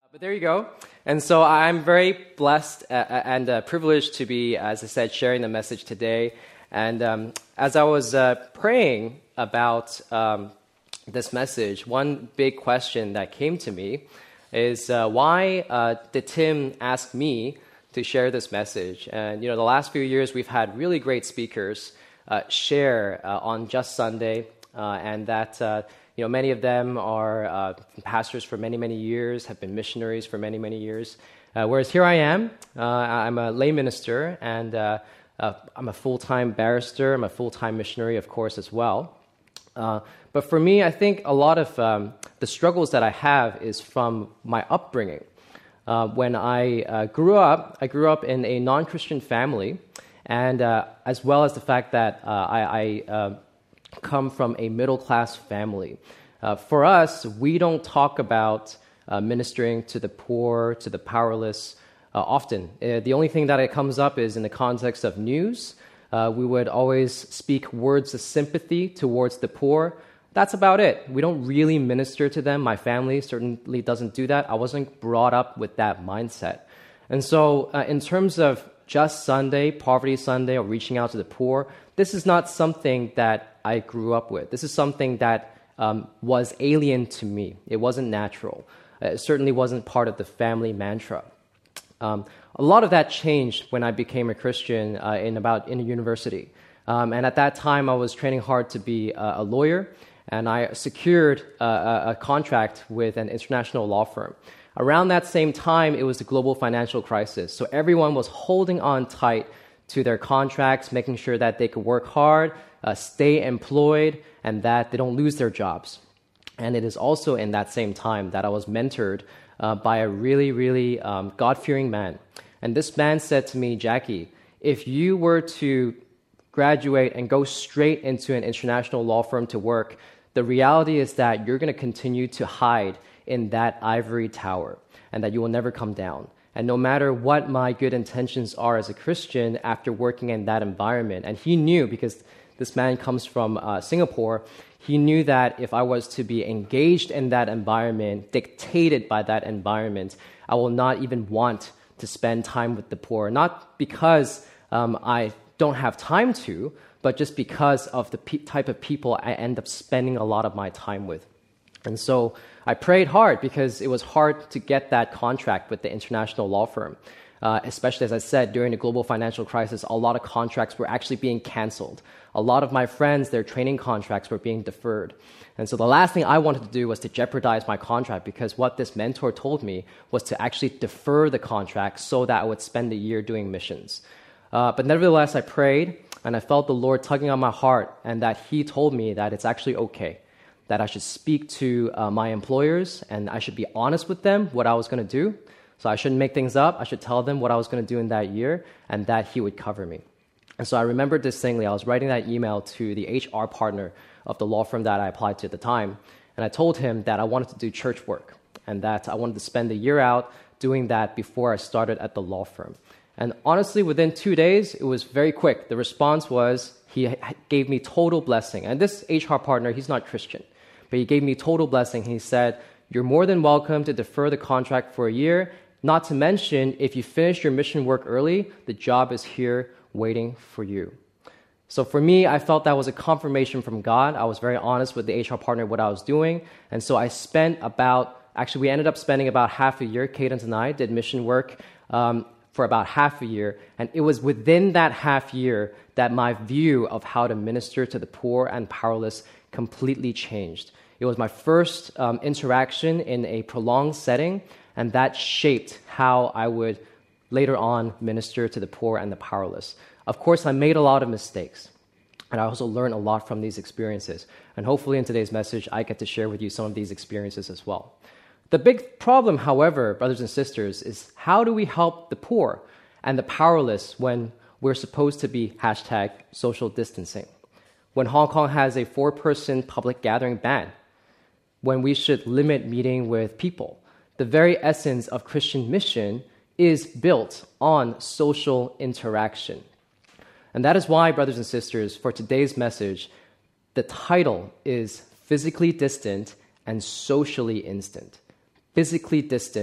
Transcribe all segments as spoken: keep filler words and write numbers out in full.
But there you go. And so I'm very blessed uh, and uh, privileged to be, as I said, sharing the message today. And um, as I was uh, praying about um, this message, one big question that came to me is uh, why uh, did Tim ask me to share this message? And, you know, the last few years we've had really great speakers uh, share uh, on Just Sunday, uh, and that... Uh, You know, many of them are uh, pastors for many, many years, have been missionaries for many, many years. Uh, whereas here I am, uh, I'm a lay minister, and uh, uh, I'm a full-time barrister. I'm a full-time missionary, of course, as well. Uh, but for me, I think a lot of um, the struggles that I have is from my upbringing. Uh, when I uh, grew up, I grew up in a non-Christian family, and uh, as well as the fact that uh, I... I uh, come from a middle-class family. Uh, for us, we don't talk about uh, ministering to the poor, to the powerless uh, often. Uh, the only thing that it comes up is in the context of news. Uh, we would always speak words of sympathy towards the poor. That's about it. We don't really minister to them. My family certainly doesn't do that. I wasn't brought up with that mindset. And so uh, in terms of Just Sunday, Poverty Sunday, or reaching out to the poor, this is not something that I grew up with. This is something that um, was alien to me. It wasn't natural. It certainly wasn't part of the family mantra. Um, a lot of that changed when I became a Christian uh, in about in a university. Um, and at that time, I was training hard to be a, a lawyer, and I secured a, a contract with an international law firm. Around that same time, it was the global financial crisis. So everyone was holding on tight to their contracts, making sure that they could work hard, uh, stay employed, and that they don't lose their jobs. And it is also in that same time that I was mentored uh, by a really, really um, God-fearing man. And this man said to me, Jackie, if you were to graduate and go straight into an international law firm to work, the reality is that you're going to continue to hide in that ivory tower and that you will never come down. And no matter what my good intentions are as a Christian after working in that environment, and he knew, because this man comes from uh, Singapore, he knew that if I was to be engaged in that environment, dictated by that environment, I will not even want to spend time with the poor. Not because um, I don't have time to, but just because of the pe- type of people I end up spending a lot of my time with. And so I prayed hard because it was hard to get that contract with the international law firm. Uh, especially, as I said, during the global financial crisis, a lot of contracts were actually being canceled. A lot of my friends, their training contracts were being deferred. And so the last thing I wanted to do was to jeopardize my contract, because what this mentor told me was to actually defer the contract so that I would spend a year doing missions. Uh, but nevertheless, I prayed, and I felt the Lord tugging on my heart, and that He told me that it's actually okay, that I should speak to uh, my employers, and I should be honest with them what I was going to do. So I shouldn't make things up. I should tell them what I was going to do in that year, and that He would cover me. And so I remembered distinctly, I was writing that email to the H R partner of the law firm that I applied to at the time, and I told him that I wanted to do church work, and that I wanted to spend the year out doing that before I started at the law firm. And honestly, within two days, it was very quick. The response was, he gave me total blessing. And this H R partner, he's not Christian, but he gave me total blessing. He said, you're more than welcome to defer the contract for a year. Not to mention, if you finish your mission work early, the job is here waiting for you. So for me, I felt that was a confirmation from God. I was very honest with the H R partner what I was doing. And so I spent about, actually we ended up spending about half a year, Cadence and I did mission work um, for about half a year. And it was within that half year that my view of how to minister to the poor and powerless completely changed. It was my first um, interaction in a prolonged setting, and that shaped how I would later on minister to the poor and the powerless. Of course, I made a lot of mistakes, and I also learned a lot from these experiences. And hopefully in today's message, I get to share with you some of these experiences as well. The big problem, however, brothers and sisters, is how do we help the poor and the powerless when we're supposed to be hashtag social distancing? When Hong Kong has a four-person public gathering ban? When we should limit meeting with people? The very essence of Christian mission is built on social interaction. And that is why, brothers and sisters, for today's message, the title is Physically Distant and Socially Instant. Physically distant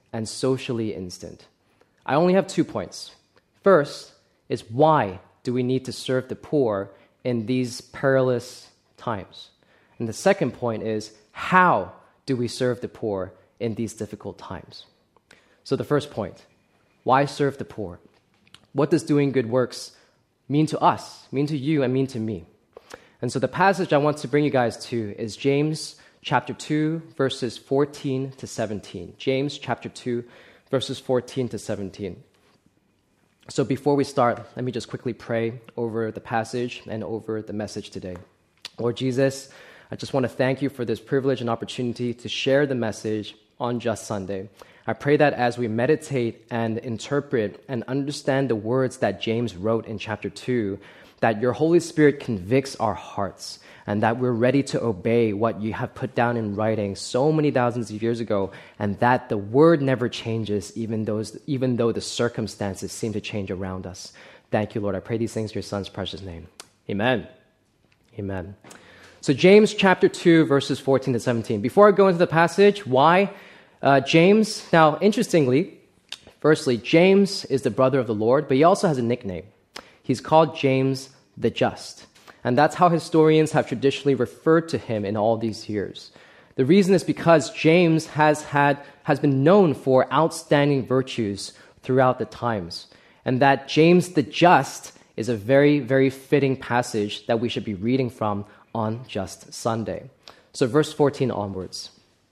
and socially instant. I only have two points. First is why do we need to serve the poor in these perilous times? And the second point is how do we serve the poor in these difficult times? So the first point, why serve the poor? What does doing good works mean to us, mean to you, and mean to me? And so the passage I want to bring you guys to is James chapter two, verses fourteen to seventeen. James chapter two, verses fourteen to seventeen. So before we start, let me just quickly pray over the passage and over the message today. Lord Jesus, I just want to thank you for this privilege and opportunity to share the message on Just Sunday. I pray that as we meditate and interpret and understand the words that James wrote in chapter two, that your Holy Spirit convicts our hearts and that we're ready to obey what you have put down in writing so many thousands of years ago, and that the word never changes even though, even though the circumstances seem to change around us. Thank you, Lord. I pray these things in your Son's precious name. Amen. Amen. So James chapter two, verses fourteen to seventeen. Before I go into the passage, why uh, James? Now, interestingly, firstly, James is the brother of the Lord, but he also has a nickname. He's called James the Just. And that's how historians have traditionally referred to him in all these years. The reason is because James has had has been known for outstanding virtues throughout the times. And that James the Just is a very, very fitting passage that we should be reading from on Just Sunday. So verse fourteen onwards.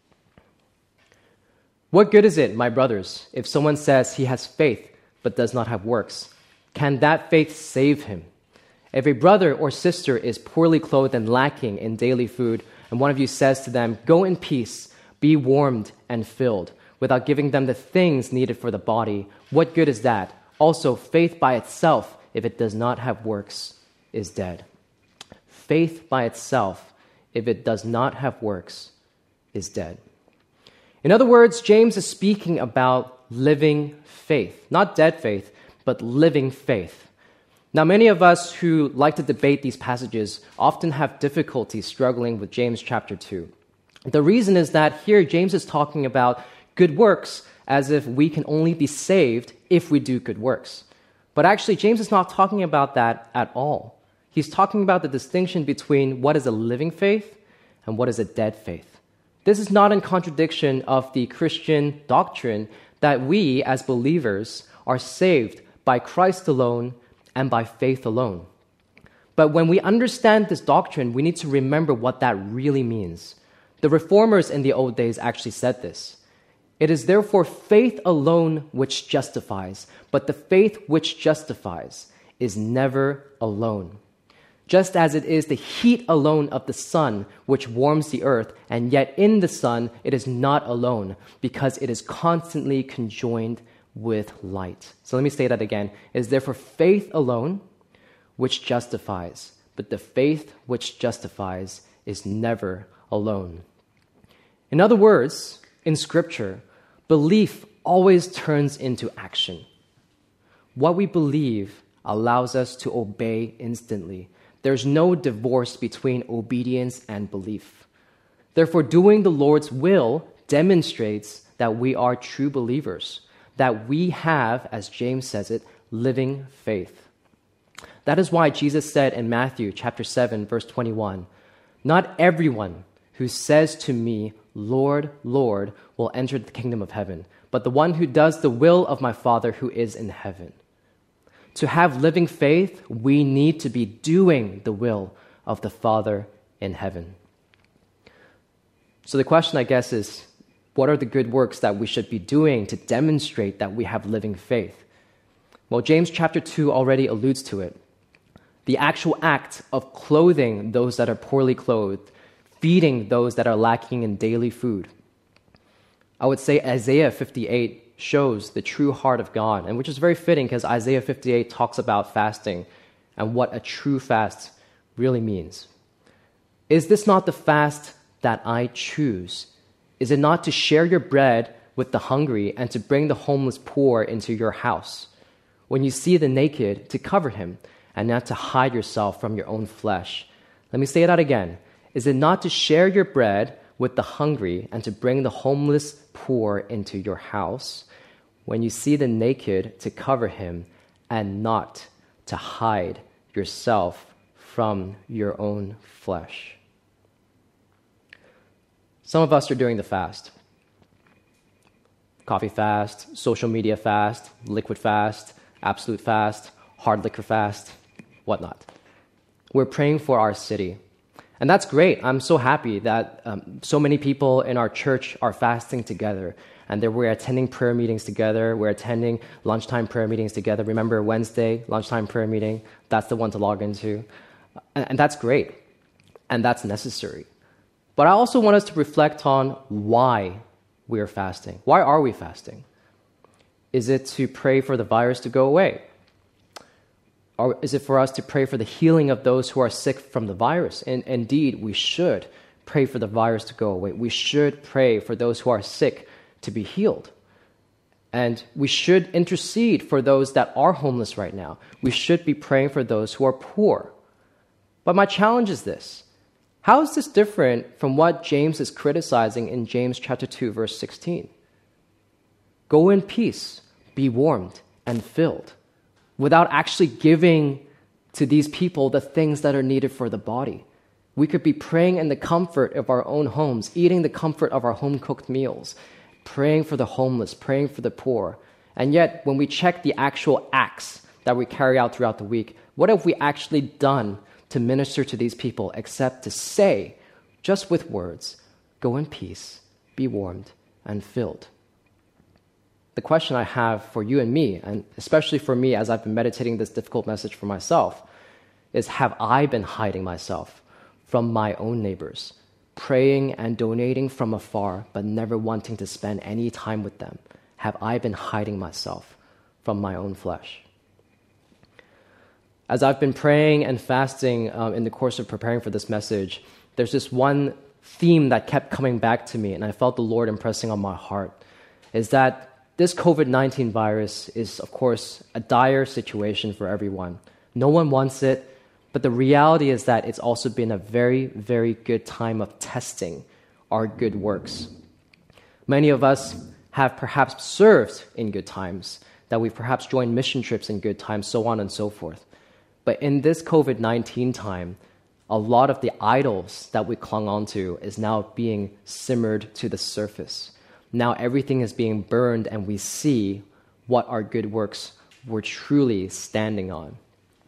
What good is it, my brothers, if someone says he has faith but does not have works? Can that faith save him? If a brother or sister is poorly clothed and lacking in daily food, and one of you says to them, "Go in peace, be warmed and filled," without giving them the things needed for the body, what good is that? Also, faith by itself, if it does not have works, is dead. Faith by itself, if it does not have works, is dead. In other words, James is speaking about living faith, not dead faith, but living faith. Now, many of us who like to debate these passages often have difficulty struggling with James chapter two. The reason is that here James is talking about good works as if we can only be saved if we do good works. But actually, James is not talking about that at all. He's talking about the distinction between what is a living faith and what is a dead faith. This is not in contradiction of the Christian doctrine that we, as believers, are saved by Christ alone and by faith alone. But when we understand this doctrine, we need to remember what that really means. The reformers in the old days actually said this. It is therefore faith alone which justifies, but the faith which justifies is never alone. Just as it is the heat alone of the sun which warms the earth, and yet in the sun it is not alone, because it is constantly conjoined with light. So let me say that again. It is therefore faith alone which justifies, but the faith which justifies is never alone. In other words, in Scripture, belief always turns into action. What we believe allows us to obey instantly. There's no divorce between obedience and belief. Therefore, doing the Lord's will demonstrates that we are true believers, that we have, as James says it, living faith. That is why Jesus said in Matthew chapter seven, verse twenty-one, "Not everyone who says to me, 'Lord, Lord,' will enter the kingdom of heaven, but the one who does the will of my Father who is in heaven." To have living faith, we need to be doing the will of the Father in heaven. So the question, I guess, is, what are the good works that we should be doing to demonstrate that we have living faith? Well, James chapter two already alludes to it. The actual act of clothing those that are poorly clothed, feeding those that are lacking in daily food. I would say Isaiah fifty-eight shows the true heart of God, and which is very fitting because Isaiah fifty-eight talks about fasting and what a true fast really means. Is this not the fast that I choose? Is it not to share your bread with the hungry and to bring the homeless poor into your house? When you see the naked, to cover him and not to hide yourself from your own flesh. Let me say that again. Is it not to share your bread with the hungry and to bring the homeless poor into your house. When you see the naked, to cover him, and not to hide yourself from your own flesh. Some of us are doing the fast. Coffee fast, social media fast, liquid fast, absolute fast, hard liquor fast, whatnot. We're praying for our city. And that's great. I'm so happy that um, so many people in our church are fasting together and that we're attending prayer meetings together. We're attending lunchtime prayer meetings together. Remember Wednesday, lunchtime prayer meeting? That's the one to log into. And, and that's great. And that's necessary. But I also want us to reflect on why we're fasting. Why are we fasting? Is it to pray for the virus to go away? Or is it for us to pray for the healing of those who are sick from the virus? And indeed, we should pray for the virus to go away. We should pray for those who are sick to be healed. And we should intercede for those that are homeless right now. We should be praying for those who are poor. But my challenge is this. How is this different from what James is criticizing in James chapter two, verse sixteen? Go in peace, be warmed and filled, without actually giving to these people the things that are needed for the body. We could be praying in the comfort of our own homes, eating the comfort of our home-cooked meals, praying for the homeless, praying for the poor. And yet, when we check the actual acts that we carry out throughout the week, what have we actually done to minister to these people except to say, just with words, go in peace, be warmed and filled? The question I have for you and me, and especially for me as I've been meditating this difficult message for myself, is have I been hiding myself from my own neighbors, praying and donating from afar, but never wanting to spend any time with them? Have I been hiding myself from my own flesh? As I've been praying and fasting um, in the course of preparing for this message, there's this one theme that kept coming back to me, and I felt the Lord impressing on my heart, is that this covid nineteen virus is, of course, a dire situation for everyone. No one wants it, but the reality is that it's also been a very, very good time of testing our good works. Many of us have perhaps served in good times, that we've perhaps joined mission trips in good times, so on and so forth. But in this covid nineteen time, a lot of the idols that we clung onto is now being simmered to the surface. Now everything is being burned and we see what our good works were truly standing on.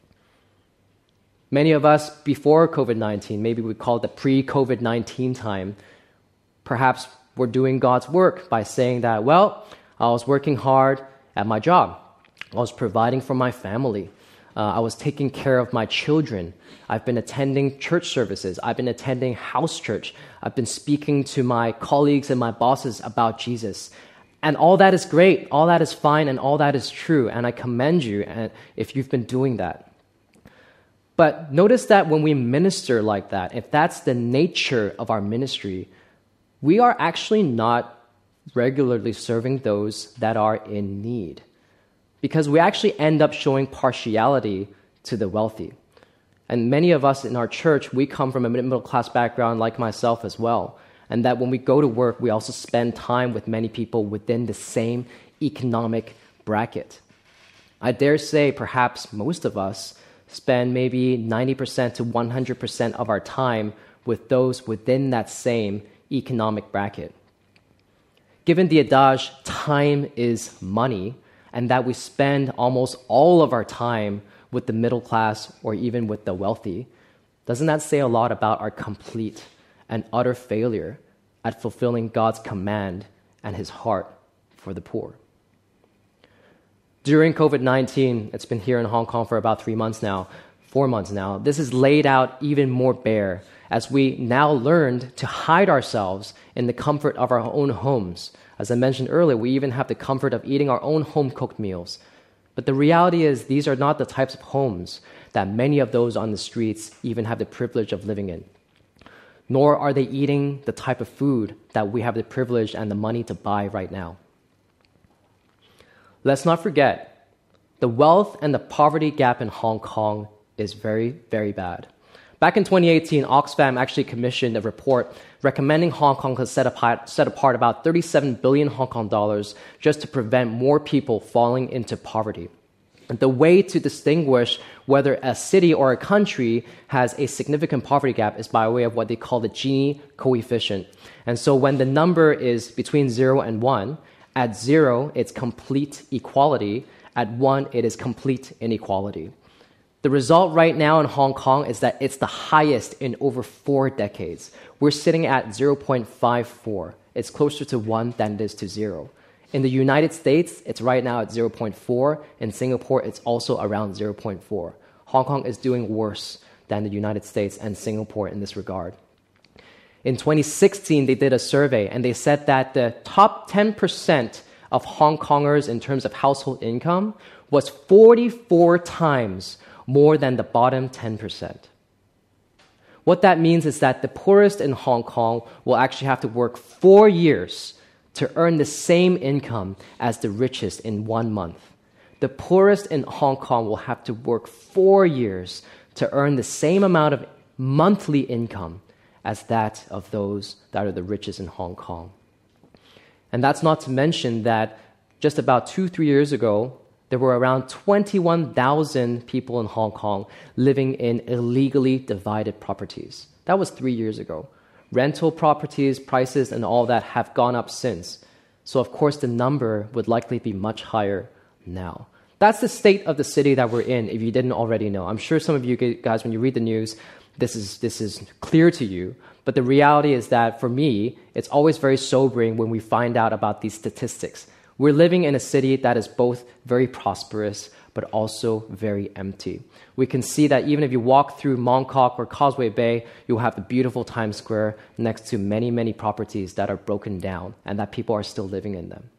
Many of us before covid nineteen, maybe we call it the pre-covid nineteen time, perhaps we're doing God's work by saying that, well, I was working hard at my job. I was providing for my family. Uh, I was taking care of my children. I've been attending church services. I've been attending house church. I've been speaking to my colleagues and my bosses about Jesus. And all that is great. All that is fine and all that is true. And I commend you if you've been doing that. But notice that when we minister like that, if that's the nature of our ministry, we are actually not regularly serving those that are in need. Because we actually end up showing partiality to the wealthy. And many of us in our church, we come from a middle-class background like myself as well. And that when we go to work, we also spend time with many people within the same economic bracket. I dare say perhaps most of us spend maybe ninety percent to one hundred percent of our time with those within that same economic bracket. Given the adage, time is money, and that we spend almost all of our time with the middle class or even with the wealthy, doesn't that say a lot about our complete and utter failure at fulfilling God's command and his heart for the poor? During covid nineteen, it's been here in Hong Kong for about three months now, four months now, this is laid out even more bare as we now learned to hide ourselves in the comfort of our own homes. As I mentioned earlier, we even have the comfort of eating our own home-cooked meals. But the reality is these are not the types of homes that many of those on the streets even have the privilege of living in. Nor are they eating the type of food that we have the privilege and the money to buy right now. Let's not forget, the wealth and the poverty gap in Hong Kong is very, very bad. Back in twenty eighteen, Oxfam actually commissioned a report recommending Hong Kong to set apart, set apart about thirty-seven billion Hong Kong dollars just to prevent more people falling into poverty. And the way to distinguish whether a city or a country has a significant poverty gap is by way of what they call the Gini coefficient. And so when the number is between zero and one, at zero, it's complete equality. At one, it is complete inequality. The result right now in Hong Kong is that it's the highest in over four decades. We're sitting at zero point five four. It's closer to one than it is to zero. In the United States, it's right now at zero point four. In Singapore, it's also around zero point four. Hong Kong is doing worse than the United States and Singapore in this regard. In twenty sixteen, they did a survey, and they said that the top ten percent of Hong Kongers in terms of household income was forty-four times more than the bottom ten percent. What that means is that the poorest in Hong Kong will actually have to work four years to earn the same income as the richest in one month. The poorest in Hong Kong will have to work four years to earn the same amount of monthly income as that of those that are the richest in Hong Kong. And that's not to mention that just about two, three years ago, there were around twenty-one thousand people in Hong Kong living in illegally divided properties. That was three years ago. Rental properties, prices, and all that have gone up since. So, of course, the number would likely be much higher now. That's the state of the city that we're in, if you didn't already know. I'm sure some of you guys, when you read the news, this is, this is clear to you. But the reality is that, for me, it's always very sobering when we find out about these statistics. We're living in a city that is both very prosperous, but also very empty. We can see that even if you walk through Mong Kok or Causeway Bay, you'll have the beautiful Times Square next to many, many properties that are broken down and that people are still living in them.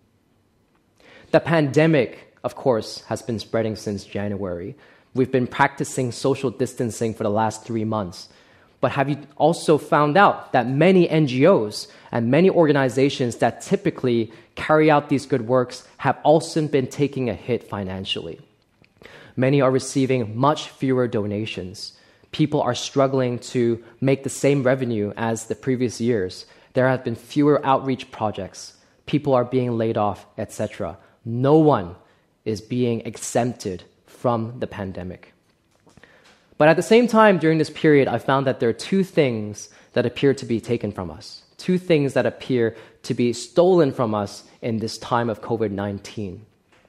The pandemic, of course, has been spreading since January. We've been practicing social distancing for the last three months. But have you also found out that many N G Os and many organizations that typically carry out these good works have also been taking a hit financially? Many are receiving much fewer donations. People are struggling to make the same revenue as the previous years. There have been fewer outreach projects. People are being laid off, et cetera. No one is being exempted from the pandemic. But at the same time, during this period, I found that there are two things that appear to be taken from us, two things that appear to be stolen from us in this time of covid nineteen.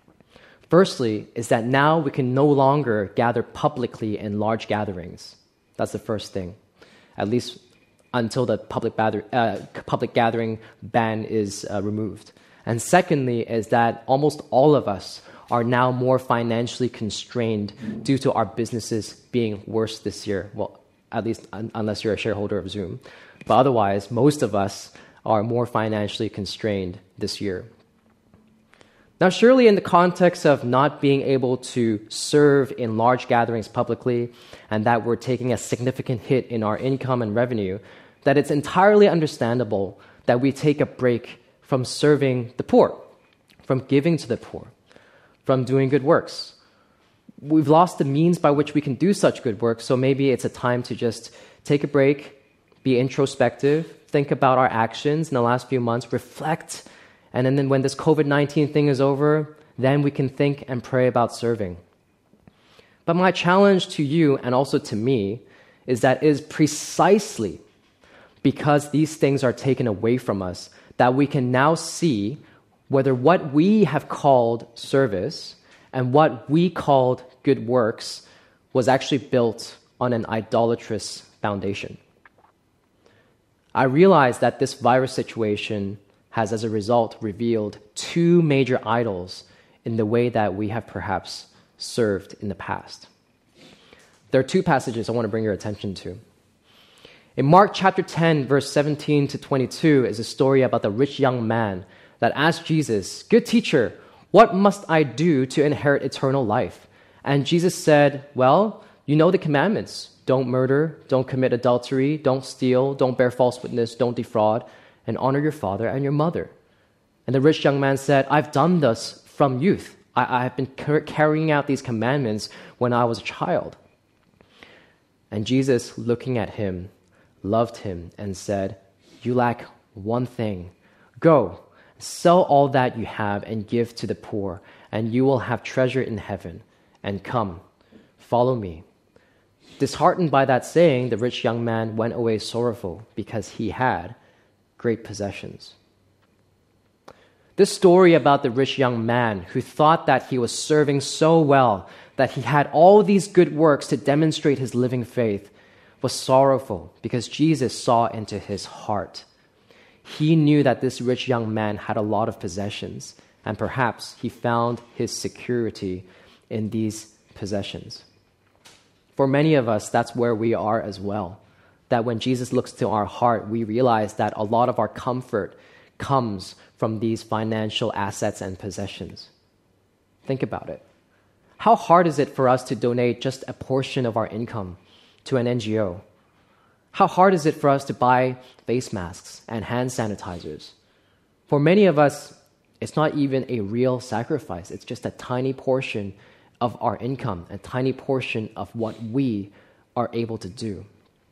Firstly, is that now we can no longer gather publicly in large gatherings. That's the first thing, at least until the public, bather, uh, public gathering ban is uh, removed. And secondly, is that almost all of us are now more financially constrained due to our businesses being worse this year. Well, at least un- unless you're a shareholder of Zoom. But otherwise, most of us are more financially constrained this year. Now, surely in the context of not being able to serve in large gatherings publicly and that we're taking a significant hit in our income and revenue, that it's entirely understandable that we take a break from serving the poor, from giving to the poor, from doing good works. We've lost the means by which we can do such good work, so maybe it's a time to just take a break, be introspective, think about our actions in the last few months, reflect, and then when this covid nineteen thing is over, then we can think and pray about serving. But my challenge to you and also to me is that it is precisely because these things are taken away from us that we can now see whether what we have called service and what we called good works was actually built on an idolatrous foundation. I realize that this virus situation has, as a result, revealed two major idols in the way that we have perhaps served in the past. There are two passages I want to bring your attention to. In Mark chapter ten, verse seventeen to twenty-two, is a story about the rich young man that asked Jesus, "Good teacher, what must I do to inherit eternal life?" And Jesus said, well, you know the commandments. Don't murder, don't commit adultery, don't steal, don't bear false witness, don't defraud, and honor your father and your mother. And the rich young man said, I've done this from youth. I, I have been car- carrying out these commandments when I was a child. And Jesus, looking at him, loved him and said, "You lack one thing. Go, sell all that you have and give to the poor, and you will have treasure in heaven. And come, follow me." Disheartened by that saying, the rich young man went away sorrowful because he had great possessions. This story about the rich young man who thought that he was serving so well, that he had all these good works to demonstrate his living faith, was sorrowful because Jesus saw into his heart. He knew that this rich young man had a lot of possessions, and perhaps he found his security in these possessions. For many of us, that's where we are as well. That when Jesus looks to our heart, we realize that a lot of our comfort comes from these financial assets and possessions. Think about it. How hard is it for us to donate just a portion of our income to an N G O? How hard is it for us to buy face masks and hand sanitizers? For many of us, it's not even a real sacrifice. It's just a tiny portion of our income, a tiny portion of what we are able to do.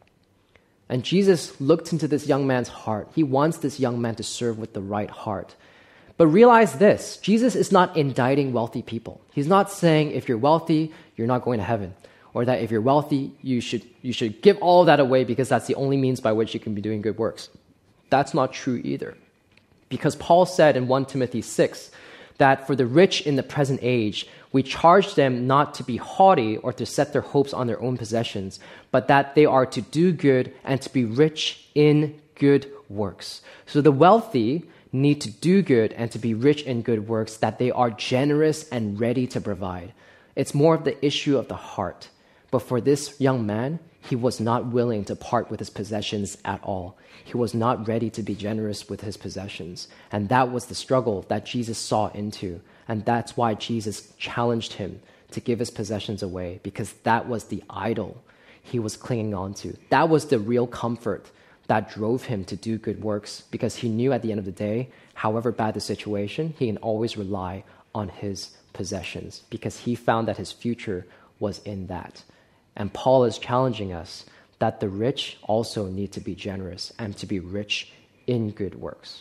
And Jesus looked into this young man's heart. He wants this young man to serve with the right heart. But realize this, Jesus is not indicting wealthy people. He's not saying if you're wealthy, you're not going to heaven. Or that if you're wealthy, you should, you should give all that away because that's the only means by which you can be doing good works. That's not true either. Because Paul said in First Timothy six that for the rich in the present age, we charge them not to be haughty or to set their hopes on their own possessions, but that they are to do good and to be rich in good works. So the wealthy need to do good and to be rich in good works, that they are generous and ready to provide. It's more of the issue of the heart. But for this young man, he was not willing to part with his possessions at all. He was not ready to be generous with his possessions. And that was the struggle that Jesus saw into. And that's why Jesus challenged him to give his possessions away, because that was the idol he was clinging on to. That was the real comfort that drove him to do good works, because he knew at the end of the day, however bad the situation, he can always rely on his possessions, because he found that his future was in that. And Paul is challenging us that the rich also need to be generous and to be rich in good works.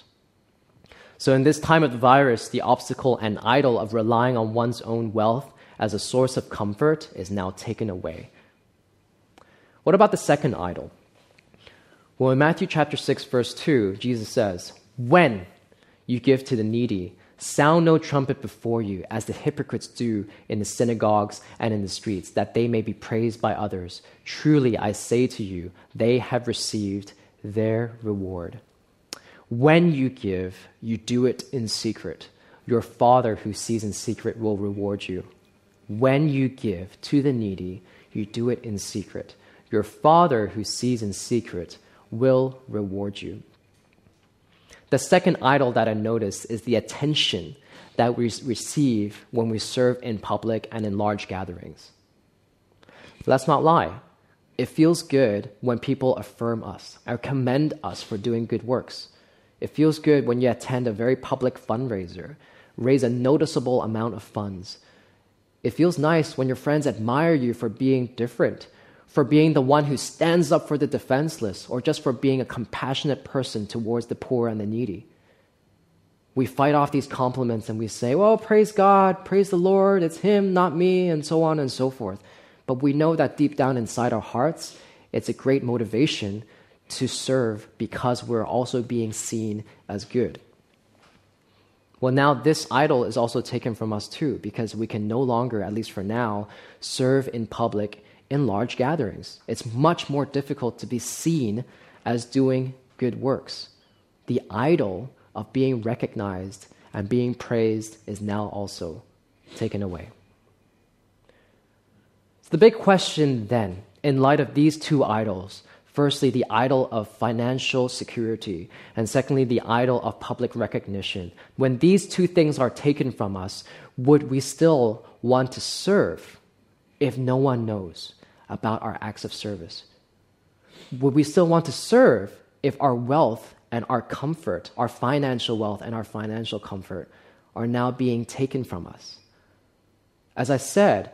So in this time of the virus, the obstacle and idol of relying on one's own wealth as a source of comfort is now taken away. What about the second idol? Well, in Matthew chapter six, verse two, Jesus says, "When you give to the needy, sound no trumpet before you, as the hypocrites do in the synagogues and in the streets, that they may be praised by others. Truly, I say to you, they have received their reward. When you give, you do it in secret. Your Father who sees in secret will reward you. When you give to the needy, you do it in secret. Your Father who sees in secret will reward you." The second idol that I noticed is the attention that we receive when we serve in public and in large gatherings. Let's not lie. It feels good when people affirm us or commend us for doing good works. It feels good when you attend a very public fundraiser, raise a noticeable amount of funds. It feels nice when your friends admire you for being different, for being the one who stands up for the defenseless, or just for being a compassionate person towards the poor and the needy. We fight off these compliments and we say, well, praise God, praise the Lord, it's Him, not me, and so on and so forth. But we know that deep down inside our hearts, it's a great motivation to serve because we're also being seen as good. Well, now this idol is also taken from us too, because we can no longer, at least for now, serve in public in large gatherings. It's much more difficult to be seen as doing good works. The idol of being recognized and being praised is now also taken away. So the big question then, in light of these two idols, firstly, the idol of financial security, and secondly, the idol of public recognition, when these two things are taken from us, would we still want to serve if no one knows about our acts of service? Would we still want to serve if our wealth and our comfort, our financial wealth and our financial comfort, are now being taken from us? As I said,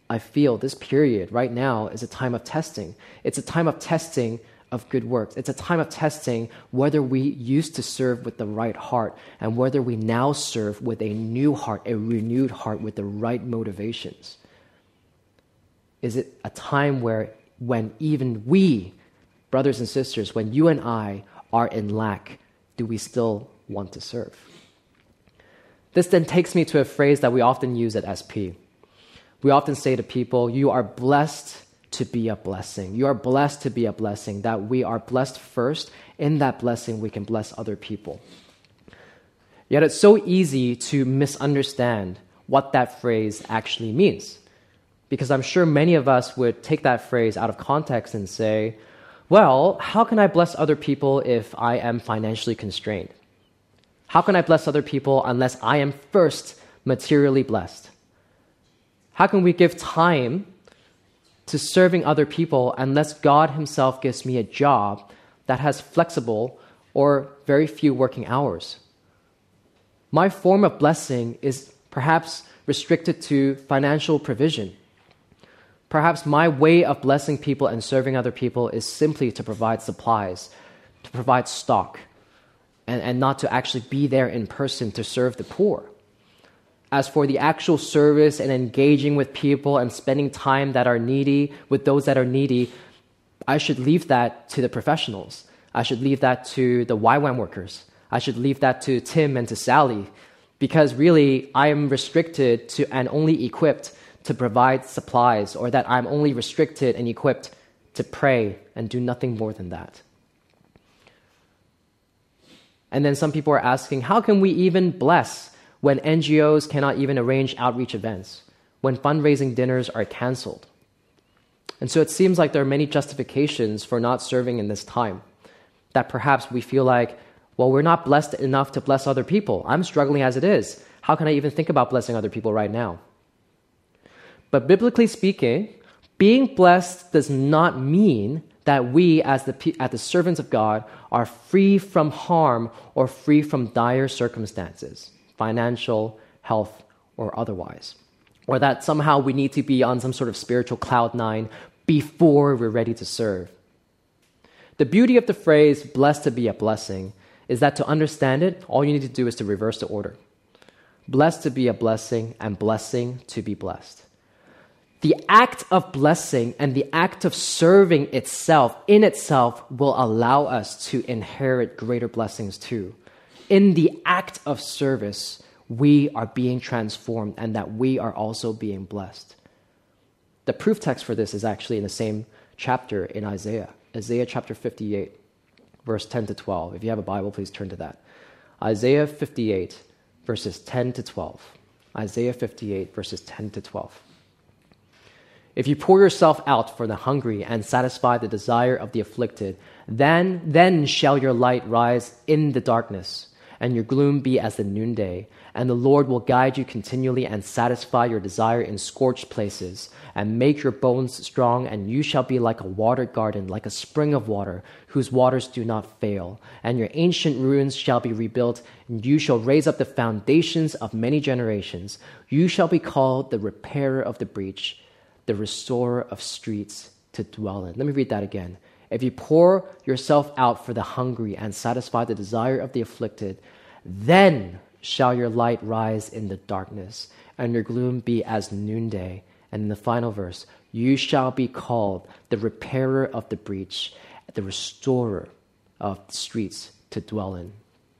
I feel this period right now is a time of testing. It's a time of testing of good works. It's a time of testing whether we used to serve with the right heart and whether we now serve with a new heart, a renewed heart with the right motivations. Is it a time where when even we, brothers and sisters, when you and I are in lack, do we still want to serve? This then takes me to a phrase that we often use at S P. We often say to people, you are blessed to be a blessing. You are blessed to be a blessing, that we are blessed first. In that blessing, we can bless other people. Yet it's so easy to misunderstand what that phrase actually means. Because I'm sure many of us would take that phrase out of context and say, well, how can I bless other people if I am financially constrained? How can I bless other people unless I am first materially blessed? How can we give time to serving other people unless God himself gives me a job that has flexible or very few working hours? My form of blessing is perhaps restricted to financial provision. Perhaps my way of blessing people and serving other people is simply to provide supplies, to provide stock, and, and not to actually be there in person to serve the poor. As for the actual service and engaging with people and spending time that are needy with those that are needy, I should leave that to the professionals. I should leave that to the Y WAM workers. I should leave that to Tim and to Sally, because really I am restricted to and only equipped to provide supplies, or that I'm only restricted and equipped to pray and do nothing more than that. And then some people are asking, how can we even bless when N G Os cannot even arrange outreach events, when fundraising dinners are canceled? And so it seems like there are many justifications for not serving in this time, that perhaps we feel like, well, we're not blessed enough to bless other people. I'm struggling as it is. How can I even think about blessing other people right now? But biblically speaking, being blessed does not mean that we, as the, as the servants of God, are free from harm or free from dire circumstances, financial, health, or otherwise. Or that somehow we need to be on some sort of spiritual cloud nine before we're ready to serve. The beauty of the phrase, blessed to be a blessing, is that to understand it, all you need to do is to reverse the order. Blessed to be a blessing and blessing to be blessed. The act of blessing and the act of serving itself, in itself, will allow us to inherit greater blessings too. In the act of service, we are being transformed and that we are also being blessed. The proof text for this is actually in the same chapter in Isaiah, Isaiah chapter fifty-eight, verse ten to twelve. If you have a Bible, please turn to that. Isaiah fifty-eight, verses ten to twelve. Isaiah fifty-eight, verses ten to twelve. If you pour yourself out for the hungry and satisfy the desire of the afflicted, then, then shall your light rise in the darkness, and your gloom be as the noonday. And the Lord will guide you continually and satisfy your desire in scorched places, and make your bones strong, and you shall be like a watered garden, like a spring of water, whose waters do not fail. And your ancient ruins shall be rebuilt, and you shall raise up the foundations of many generations. You shall be called the repairer of the breach, the restorer of streets to dwell in. Let me read that again. If you pour yourself out for the hungry and satisfy the desire of the afflicted, then shall your light rise in the darkness, and your gloom be as noonday. And in the final verse, you shall be called the repairer of the breach, the restorer of the streets to dwell in.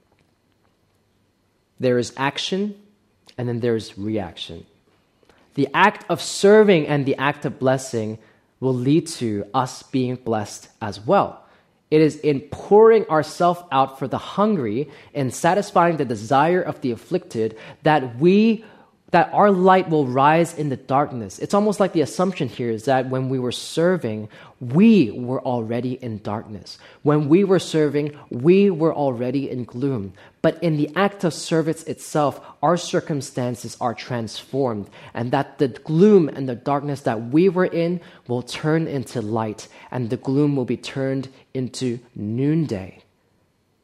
There is action, and then there is reaction. The act of serving and the act of blessing will lead to us being blessed as well. It is in pouring ourselves out for the hungry and satisfying the desire of the afflicted that we that our light will rise in the darkness. It's almost like the assumption here is that when we were serving, we were already in darkness. When we were serving, we were already in gloom. But in the act of service itself, our circumstances are transformed, and that the gloom and the darkness that we were in will turn into light, and the gloom will be turned into noonday.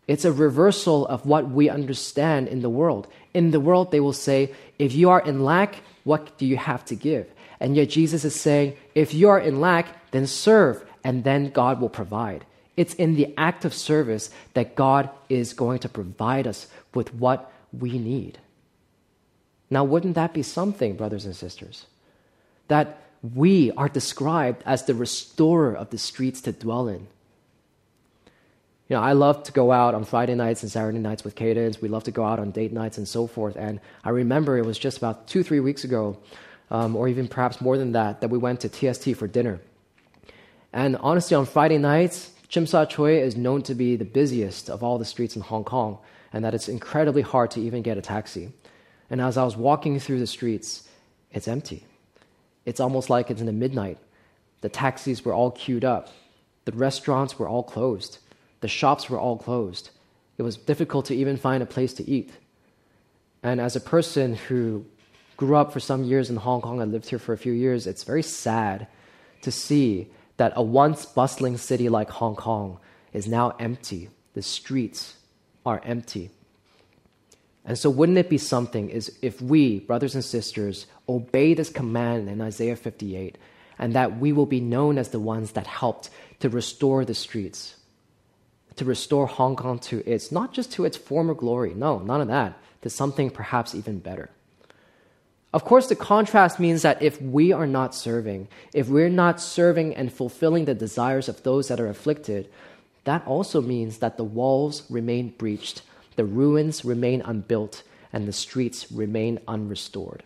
It's a reversal of what we understand in the world. In the world, they will say, if you are in lack, what do you have to give? And yet Jesus is saying, if you are in lack, then serve, and then God will provide. It's in the act of service that God is going to provide us with what we need. Now, wouldn't that be something, brothers and sisters? That we are described as the restorer of the streets to dwell in. You know, I love to go out on Friday nights and Saturday nights with Cadence. We love to go out on date nights and so forth. And I remember it was just about two, three weeks ago, um, or even perhaps more than that, that we went to T S T for dinner. And honestly, on Friday nights, Tsim Sha Tsui is known to be the busiest of all the streets in Hong Kong, and that it's incredibly hard to even get a taxi. And as I was walking through the streets, it's empty. It's almost like it's in the midnight. The taxis were all queued up. The restaurants were all closed. The shops were all closed. It was difficult to even find a place to eat. And as a person who grew up for some years in Hong Kong and lived here for a few years, it's very sad to see that a once bustling city like Hong Kong is now empty. The streets are empty. And so wouldn't it be something is if we, brothers and sisters, obey this command in Isaiah fifty-eight, and that we will be known as the ones that helped to restore the streets, to restore Hong Kong to its, not just to its former glory, no, none of that, to something perhaps even better. Of course, the contrast means that if we are not serving, if we're not serving and fulfilling the desires of those that are afflicted, that also means that the walls remain breached, the ruins remain unbuilt, and the streets remain unrestored.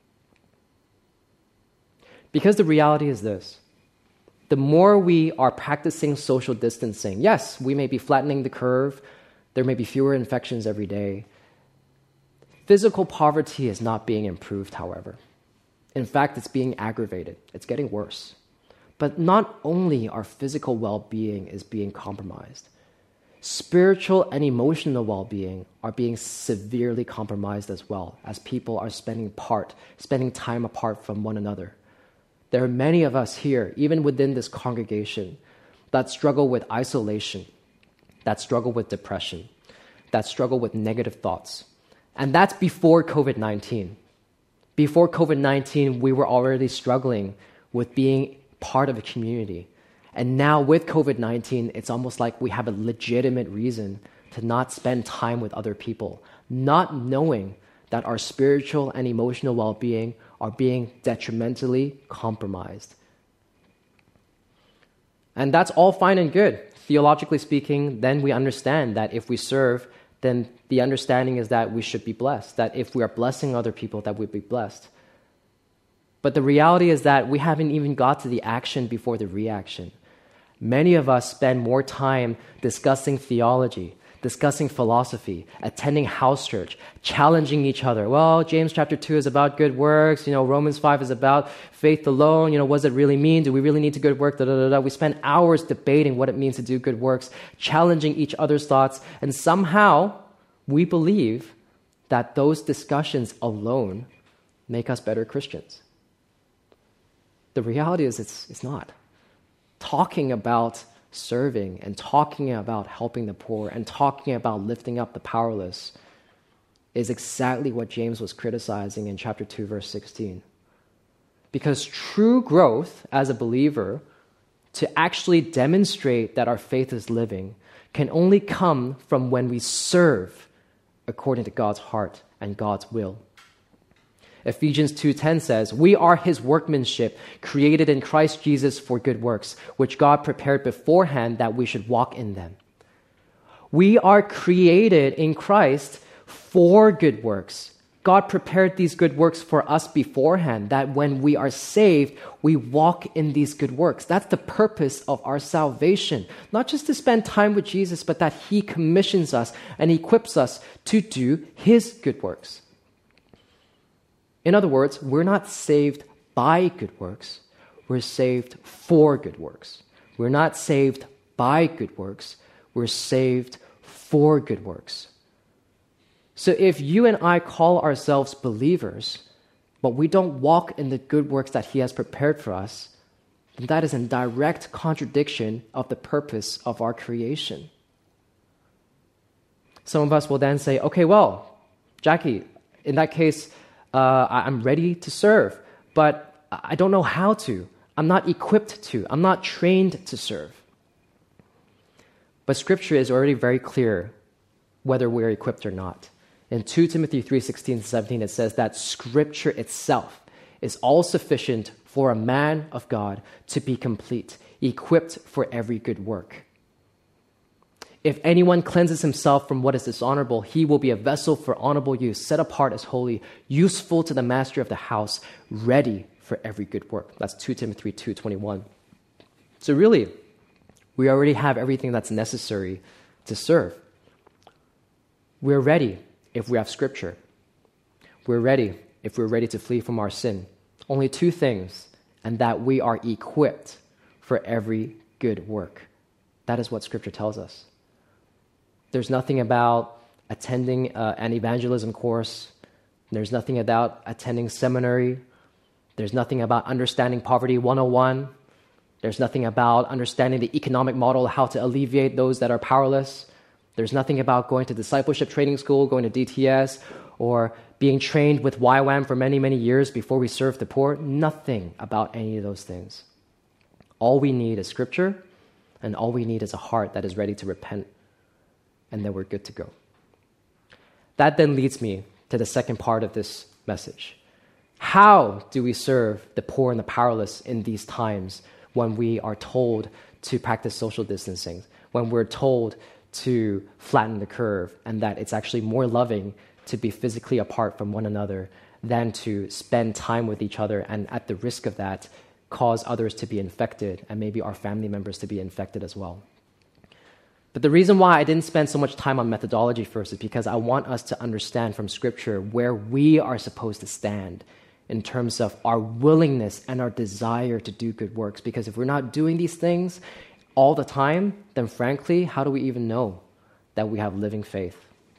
Because the reality is this: the more we are practicing social distancing, yes, we may be flattening the curve, there may be fewer infections every day. Physical poverty is not being improved, however. In fact, it's being aggravated. It's getting worse. But not only our physical well-being is being compromised, spiritual and emotional well-being are being severely compromised as well, as people are spending part, spending time apart from one another. There are many of us here, even within this congregation, that struggle with isolation, that struggle with depression, that struggle with negative thoughts. And that's before covid nineteen. Before covid nineteen, we were already struggling with being part of a community. And now with covid nineteen, it's almost like we have a legitimate reason to not spend time with other people, not knowing that our spiritual and emotional well-being are being detrimentally compromised. And that's all fine and good. Theologically speaking, then we understand that if we serve, then the understanding is that we should be blessed, that if we are blessing other people, that we'd be blessed. But the reality is that we haven't even got to the action before the reaction. Many of us spend more time discussing theology, discussing philosophy, attending house church, challenging each other. Well, James chapter two is about good works. You know, Romans five is about faith alone. You know, what does it really mean? Do we really need to good work? Da, da, da, da. We spend hours debating what it means to do good works, challenging each other's thoughts, and somehow we believe that those discussions alone make us better Christians. The reality is it's, it's not. Talking about serving and talking about helping the poor and talking about lifting up the powerless is exactly what James was criticizing in chapter two, verse sixteen. Because true growth as a believer, to actually demonstrate that our faith is living, can only come from when we serve according to God's heart and God's will. Ephesians two ten says, "We are his workmanship, created in Christ Jesus for good works, which God prepared beforehand that we should walk in them." We are created in Christ for good works. God prepared these good works for us beforehand, that when we are saved, we walk in these good works. That's the purpose of our salvation. Not just to spend time with Jesus, but that he commissions us and equips us to do his good works. In other words, we're not saved by good works. We're saved for good works. We're not saved by good works. We're saved for good works. So if you and I call ourselves believers, but we don't walk in the good works that he has prepared for us, then that is in direct contradiction of the purpose of our creation. Some of us will then say, okay, well, Jackie, in that case, uh, I'm ready to serve, but I don't know how to. I'm not equipped to. I'm not trained to serve. But Scripture is already very clear whether we're equipped or not. In Second Timothy three sixteen to seventeen, it says that Scripture itself is all sufficient for a man of God to be complete, equipped for every good work. If anyone cleanses himself from what is dishonorable, he will be a vessel for honorable use, set apart as holy, useful to the master of the house, ready for every good work. That's Second Timothy two twenty-one. So really, we already have everything that's necessary to serve. We're ready if we have Scripture. We're ready if we're ready to flee from our sin. Only two things, and that we are equipped for every good work. That is what Scripture tells us. There's nothing about attending uh, an evangelism course. There's nothing about attending seminary. There's nothing about understanding poverty one oh one. There's nothing about understanding the economic model, how to alleviate those that are powerless. There's nothing about going to discipleship training school, going to D T S, or being trained with Y WAM for many, many years before we serve the poor. Nothing about any of those things. All we need is Scripture, and all we need is a heart that is ready to repent, and then we're good to go. That then leads me to the second part of this message. How do we serve the poor and the powerless in these times when we are told to practice social distancing, when we're told to flatten the curve, and that it's actually more loving to be physically apart from one another than to spend time with each other and, at the risk of that, cause others to be infected and maybe our family members to be infected as well. But the reason why I didn't spend so much time on methodology first is because I want us to understand from Scripture where we are supposed to stand in terms of our willingness and our desire to do good works. Because if we're not doing these things all the time, then frankly, how do we even know that we have living faith?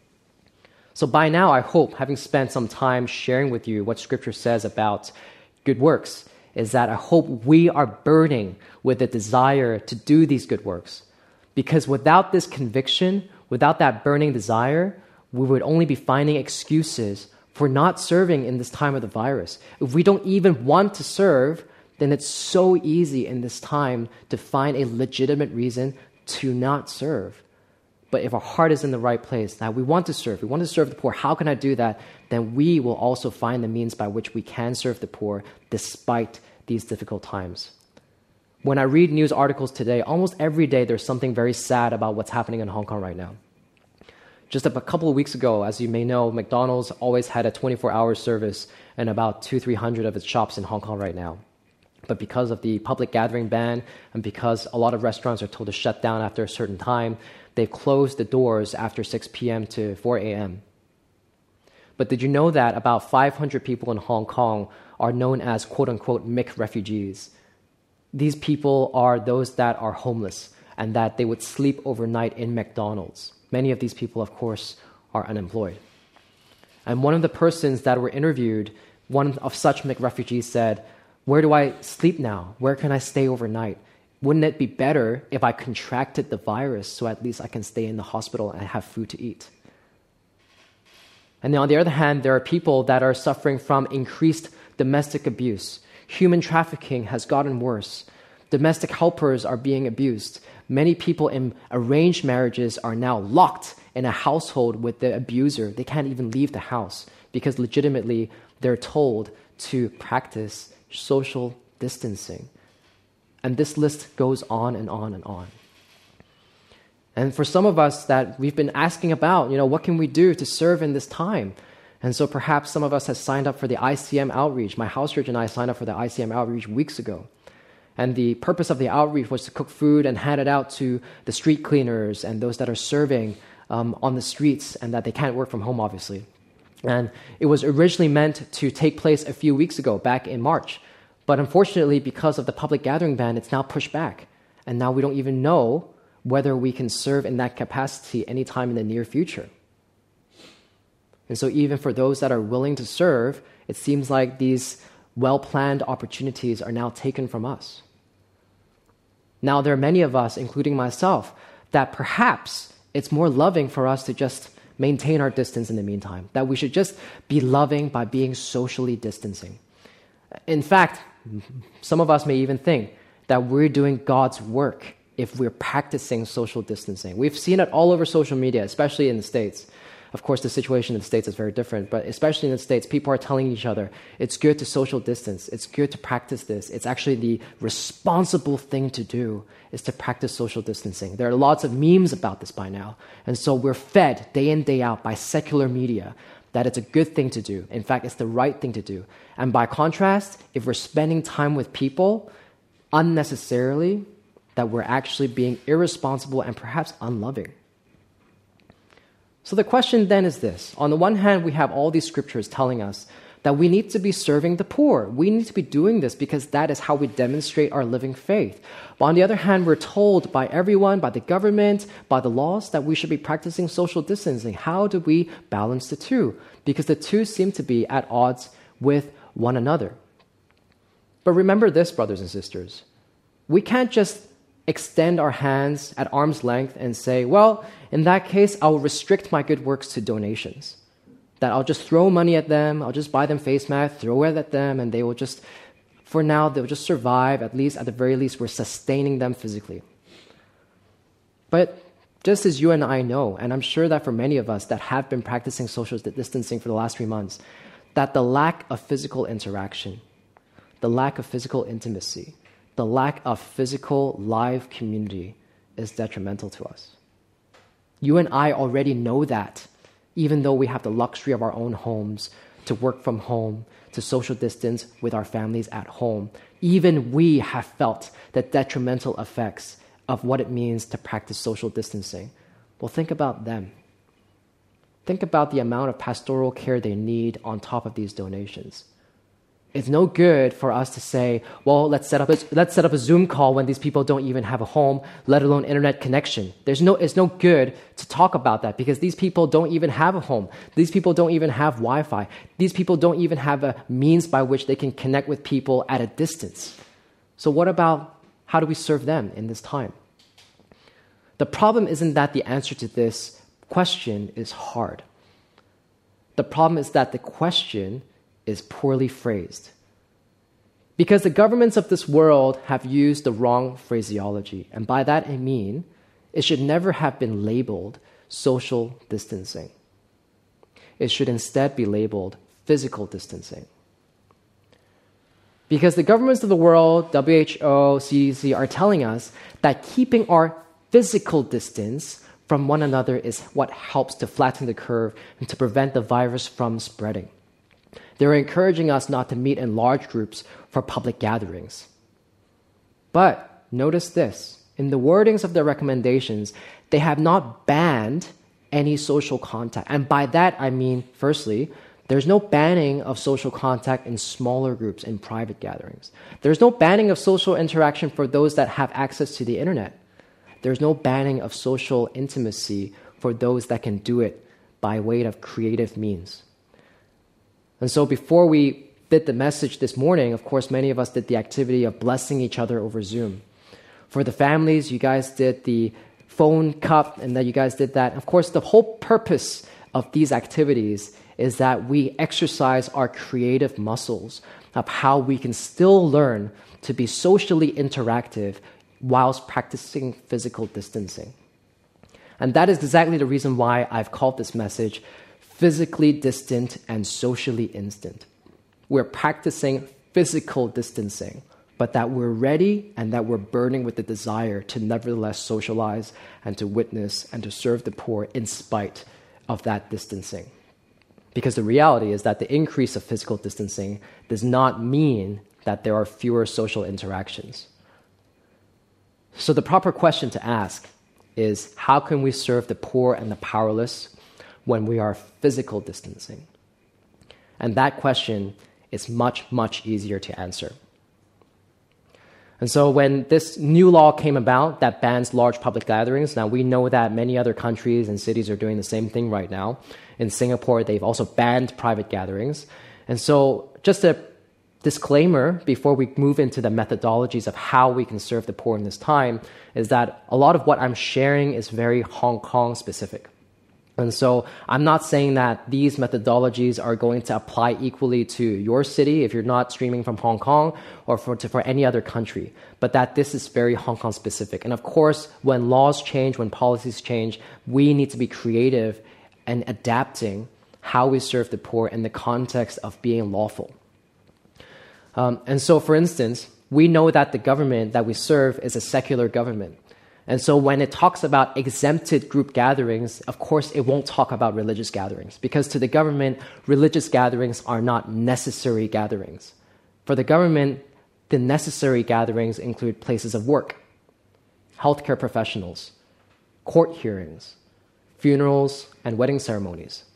So by now, I hope, having spent some time sharing with you what Scripture says about good works, is that I hope we are burning with the desire to do these good works. Because without this conviction, without that burning desire, we would only be finding excuses for not serving in this time of the virus. If we don't even want to serve, then it's so easy in this time to find a legitimate reason to not serve. But if our heart is in the right place, that we want to serve, we want to serve the poor, how can I do that? Then we will also find the means by which we can serve the poor despite these difficult times. When I read news articles today, almost every day there's something very sad about what's happening in Hong Kong right now. Just a couple of weeks ago, as you may know, McDonald's always had a twenty-four hour service in about two, three hundred of its shops in Hong Kong right now. But because of the public gathering ban and because a lot of restaurants are told to shut down after a certain time, they've closed the doors after six p.m. to four a.m. But did you know that about five hundred people in Hong Kong are known as quote-unquote Mick refugees? These people are those that are homeless and that they would sleep overnight in McDonald's. Many of these people, of course, are unemployed. And one of the persons that were interviewed, one of such Mick refugees said, "Where do I sleep now? Where can I stay overnight? Wouldn't it be better if I contracted the virus so at least I can stay in the hospital and have food to eat?" And then on the other hand, there are people that are suffering from increased domestic abuse. Human trafficking has gotten worse. Domestic helpers are being abused. Many people in arranged marriages are now locked in a household with the abuser. They can't even leave the house because legitimately they're told to practice social distancing. And this list goes on and on and on. And for some of us that we've been asking about, you know, what can we do to serve in this time? And so perhaps some of us have signed up for the I C M outreach. My house church and I signed up for the I C M outreach weeks ago. And the purpose of the outreach was to cook food and hand it out to the street cleaners and those that are serving um, on the streets and that they can't work from home, obviously. And it was originally meant to take place a few weeks ago, back in March. But unfortunately, because of the public gathering ban, it's now pushed back. And now we don't even know whether we can serve in that capacity anytime in the near future. And so even for those that are willing to serve, it seems like these well-planned opportunities are now taken from us. Now, there are many of us, including myself, that perhaps it's more loving for us to just maintain our distance in the meantime, that we should just be loving by being socially distancing. In fact, some of us may even think that we're doing God's work if we're practicing social distancing. We've seen it all over social media, especially in the States. Of course, the situation in the States is very different, but especially in the States, people are telling each other, it's good to social distance, it's good to practice this, it's actually the responsible thing to do is to practice social distancing. There are lots of memes about this by now, and so we're fed day in, day out by secular media that it's a good thing to do. In fact, it's the right thing to do. And by contrast, if we're spending time with people unnecessarily, that we're actually being irresponsible and perhaps unloving. So the question then is this. On the one hand, we have all these scriptures telling us that we need to be serving the poor. We need to be doing this because that is how we demonstrate our living faith. But on the other hand, we're told by everyone, by the government, by the laws, that we should be practicing social distancing. How do we balance the two? Because the two seem to be at odds with one another. But remember this, brothers and sisters. We can't just extend our hands at arm's length and say, well, in that case, I'll restrict my good works to donations. That I'll just throw money at them, I'll just buy them face masks, throw it at them, and they will just, for now, they'll just survive. At least, at the very least, we're sustaining them physically. But just as you and I know, and I'm sure that for many of us that have been practicing social distancing for the last three months, that the lack of physical interaction, the lack of physical intimacy, the lack of physical live community is detrimental to us. You and I already know that, even though we have the luxury of our own homes, to work from home, to social distance with our families at home. Even we have felt the detrimental effects of what it means to practice social distancing. Well, think about them. Think about the amount of pastoral care they need on top of these donations. It's no good for us to say, well, let's set up a, let's set up a Zoom call when these people don't even have a home, let alone internet connection. There's no, it's no good to talk about that because these people don't even have a home. These people don't even have Wi-Fi. These people don't even have a means by which they can connect with people at a distance. So what about how do we serve them in this time? The problem isn't that the answer to this question is hard. The problem is that the question is poorly phrased. Because the governments of this world have used the wrong phraseology. And by that I mean, it should never have been labeled social distancing. It should instead be labeled physical distancing. Because the governments of the world, W H O, C D C, are telling us that keeping our physical distance from one another is what helps to flatten the curve and to prevent the virus from spreading. They're encouraging us not to meet in large groups for public gatherings. But notice this. In the wordings of their recommendations, they have not banned any social contact. And by that, I mean, firstly, there's no banning of social contact in smaller groups, in private gatherings. There's no banning of social interaction for those that have access to the internet. There's no banning of social intimacy for those that can do it by way of creative means. And so before we did the message this morning, of course, many of us did the activity of blessing each other over Zoom. For the families, you guys did the phone cup, and that you guys did that. Of course, the whole purpose of these activities is that we exercise our creative muscles of how we can still learn to be socially interactive whilst practicing physical distancing. And that is exactly the reason why I've called this message physically distant and socially instant. We're practicing physical distancing, but that we're ready and that we're burning with the desire to nevertheless socialize and to witness and to serve the poor in spite of that distancing. Because the reality is that the increase of physical distancing does not mean that there are fewer social interactions. So the proper question to ask is, how can we serve the poor and the powerless when we are physical distancing? And that question is much, much easier to answer. And so when this new law came about that bans large public gatherings, now we know that many other countries and cities are doing the same thing right now. In Singapore, they've also banned private gatherings. And so just a disclaimer before we move into the methodologies of how we can serve the poor in this time is that a lot of what I'm sharing is very Hong Kong specific. And so I'm not saying that these methodologies are going to apply equally to your city if you're not streaming from Hong Kong or for, to, for any other country, but that this is very Hong Kong specific. And of course, when laws change, when policies change, we need to be creative and adapting how we serve the poor in the context of being lawful. Um, and so, for instance, we know that the government that we serve is a secular government. And so when it talks about exempted group gatherings, of course, it won't talk about religious gatherings, because to the government, religious gatherings are not necessary gatherings. For the government, the necessary gatherings include places of work, healthcare professionals, court hearings, funerals, and wedding ceremonies.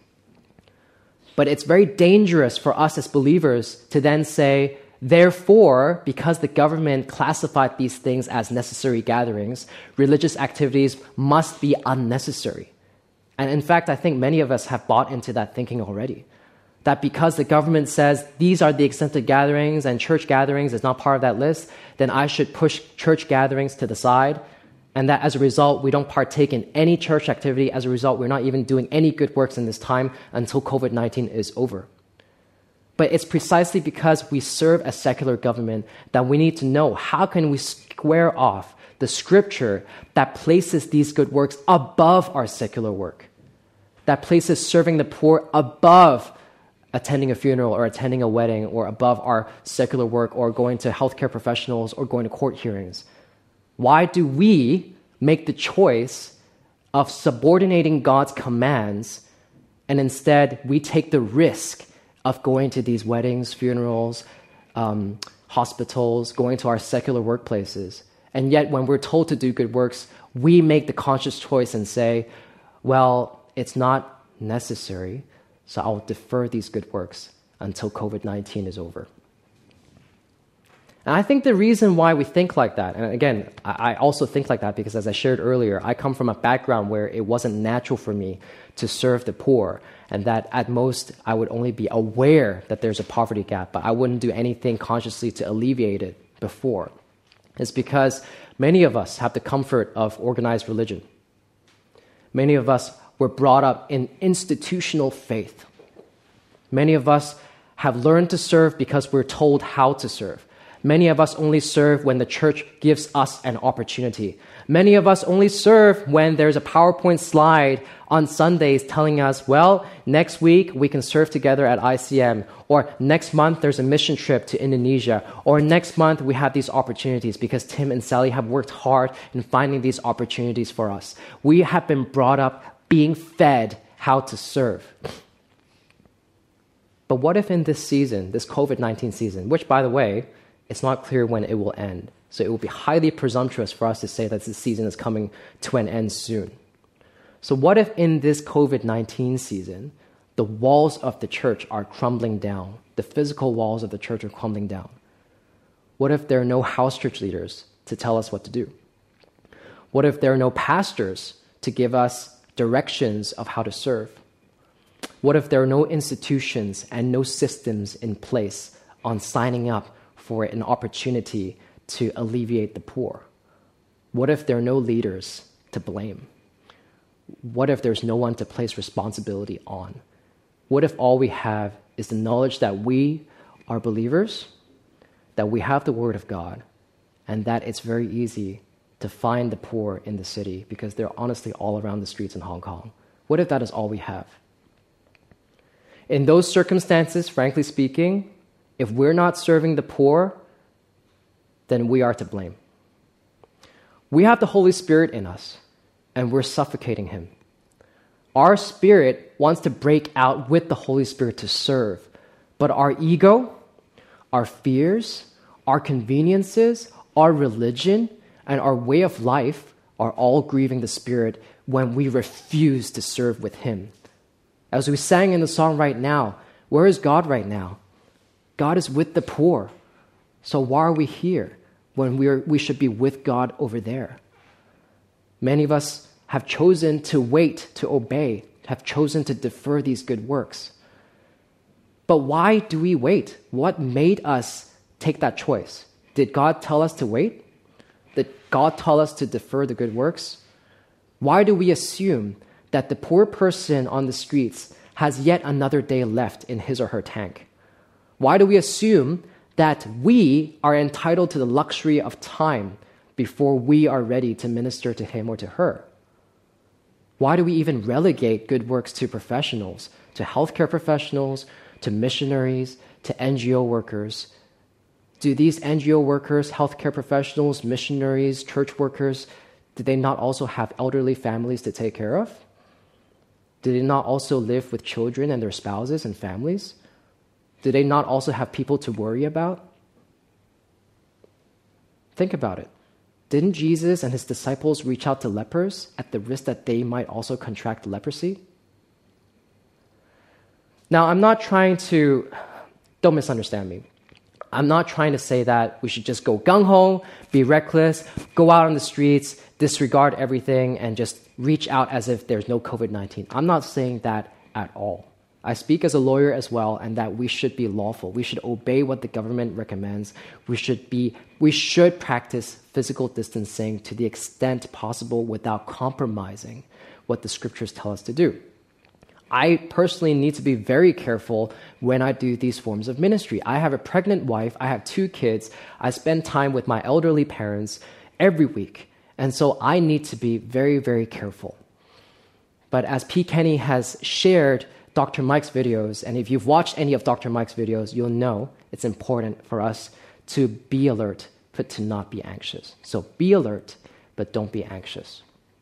But it's very dangerous for us as believers to then say, therefore, because the government classified these things as necessary gatherings, religious activities must be unnecessary. And in fact, I think many of us have bought into that thinking already. That because the government says these are the exempted gatherings and church gatherings is not part of that list, then I should push church gatherings to the side. And that as a result, we don't partake in any church activity. As a result, we're not even doing any good works in this time until covid nineteen is over. But it's precisely because we serve a secular government that we need to know how can we square off the scripture that places these good works above our secular work, that places serving the poor above attending a funeral or attending a wedding, or above our secular work or going to healthcare professionals or going to court hearings. Why do we make the choice of subordinating God's commands, and instead we take the risk of going to these weddings, funerals, um, hospitals, going to our secular workplaces? And yet when we're told to do good works, we make the conscious choice and say, well, it's not necessary, so I'll defer these good works until covid nineteen is over. And I think the reason why we think like that, and again, I also think like that because, as I shared earlier, I come from a background where it wasn't natural for me to serve the poor, and that at most I would only be aware that there's a poverty gap, but I wouldn't do anything consciously to alleviate it before. It's because many of us have the comfort of organized religion. Many of us were brought up in institutional faith. Many of us have learned to serve because we're told how to serve. Many of us only serve when the church gives us an opportunity. Many of us only serve when there's a PowerPoint slide on Sundays telling us, well, next week we can serve together at I C M, or next month there's a mission trip to Indonesia, or next month we have these opportunities because Tim and Sally have worked hard in finding these opportunities for us. We have been brought up being fed how to serve. But what if in this season, this covid nineteen season, which, by the way, it's not clear when it will end. So it will be highly presumptuous for us to say that this season is coming to an end soon. So what if in this covid nineteen season, the walls of the church are crumbling down, the physical walls of the church are crumbling down? What if there are no house church leaders to tell us what to do? What if there are no pastors to give us directions of how to serve? What if there are no institutions and no systems in place on signing up for an opportunity to alleviate the poor? What if there are no leaders to blame? What if there's no one to place responsibility on? What if all we have is the knowledge that we are believers, that we have the Word of God, and that it's very easy to find the poor in the city because they're honestly all around the streets in Hong Kong? What if that is all we have? In those circumstances, frankly speaking, if we're not serving the poor, then we are to blame. We have the Holy Spirit in us, and we're suffocating Him. Our spirit wants to break out with the Holy Spirit to serve, but our ego, our fears, our conveniences, our religion, and our way of life are all grieving the Spirit when we refuse to serve with Him. As we sang in the song right now, where is God right now? God is with the poor. So why are we here when we are, we should be with God over there? Many of us have chosen to wait, to obey, have chosen to defer these good works. But why do we wait? What made us take that choice? Did God tell us to wait? Did God tell us to defer the good works? Why do we assume that the poor person on the streets has yet another day left in his or her tank? Why do we assume that we are entitled to the luxury of time before we are ready to minister to him or to her? Why do we even relegate good works to professionals, to healthcare professionals, to missionaries, to N G O workers? Do these N G O workers, healthcare professionals, missionaries, church workers, do they not also have elderly families to take care of? Do they not also live with children and their spouses and families? Do they not also have people to worry about? Think about it. Didn't Jesus and his disciples reach out to lepers at the risk that they might also contract leprosy? Now, I'm not trying to, don't misunderstand me. I'm not trying to say that we should just go gung-ho, be reckless, go out on the streets, disregard everything, and just reach out as if there's no covid nineteen. I'm not saying that at all. I speak as a lawyer as well, and that we should be lawful. We should obey what the government recommends. We should be, we should practice physical distancing to the extent possible without compromising what the scriptures tell us to do. I personally need to be very careful when I do these forms of ministry. I have a pregnant wife. I have two kids. I spend time with my elderly parents every week. And so I need to be very, very careful. But as P. Kenny has shared Doctor Mike's videos, and if you've watched any of Doctor Mike's videos, you'll know it's important for us to be alert, but to not be anxious. So be alert, but don't be anxious.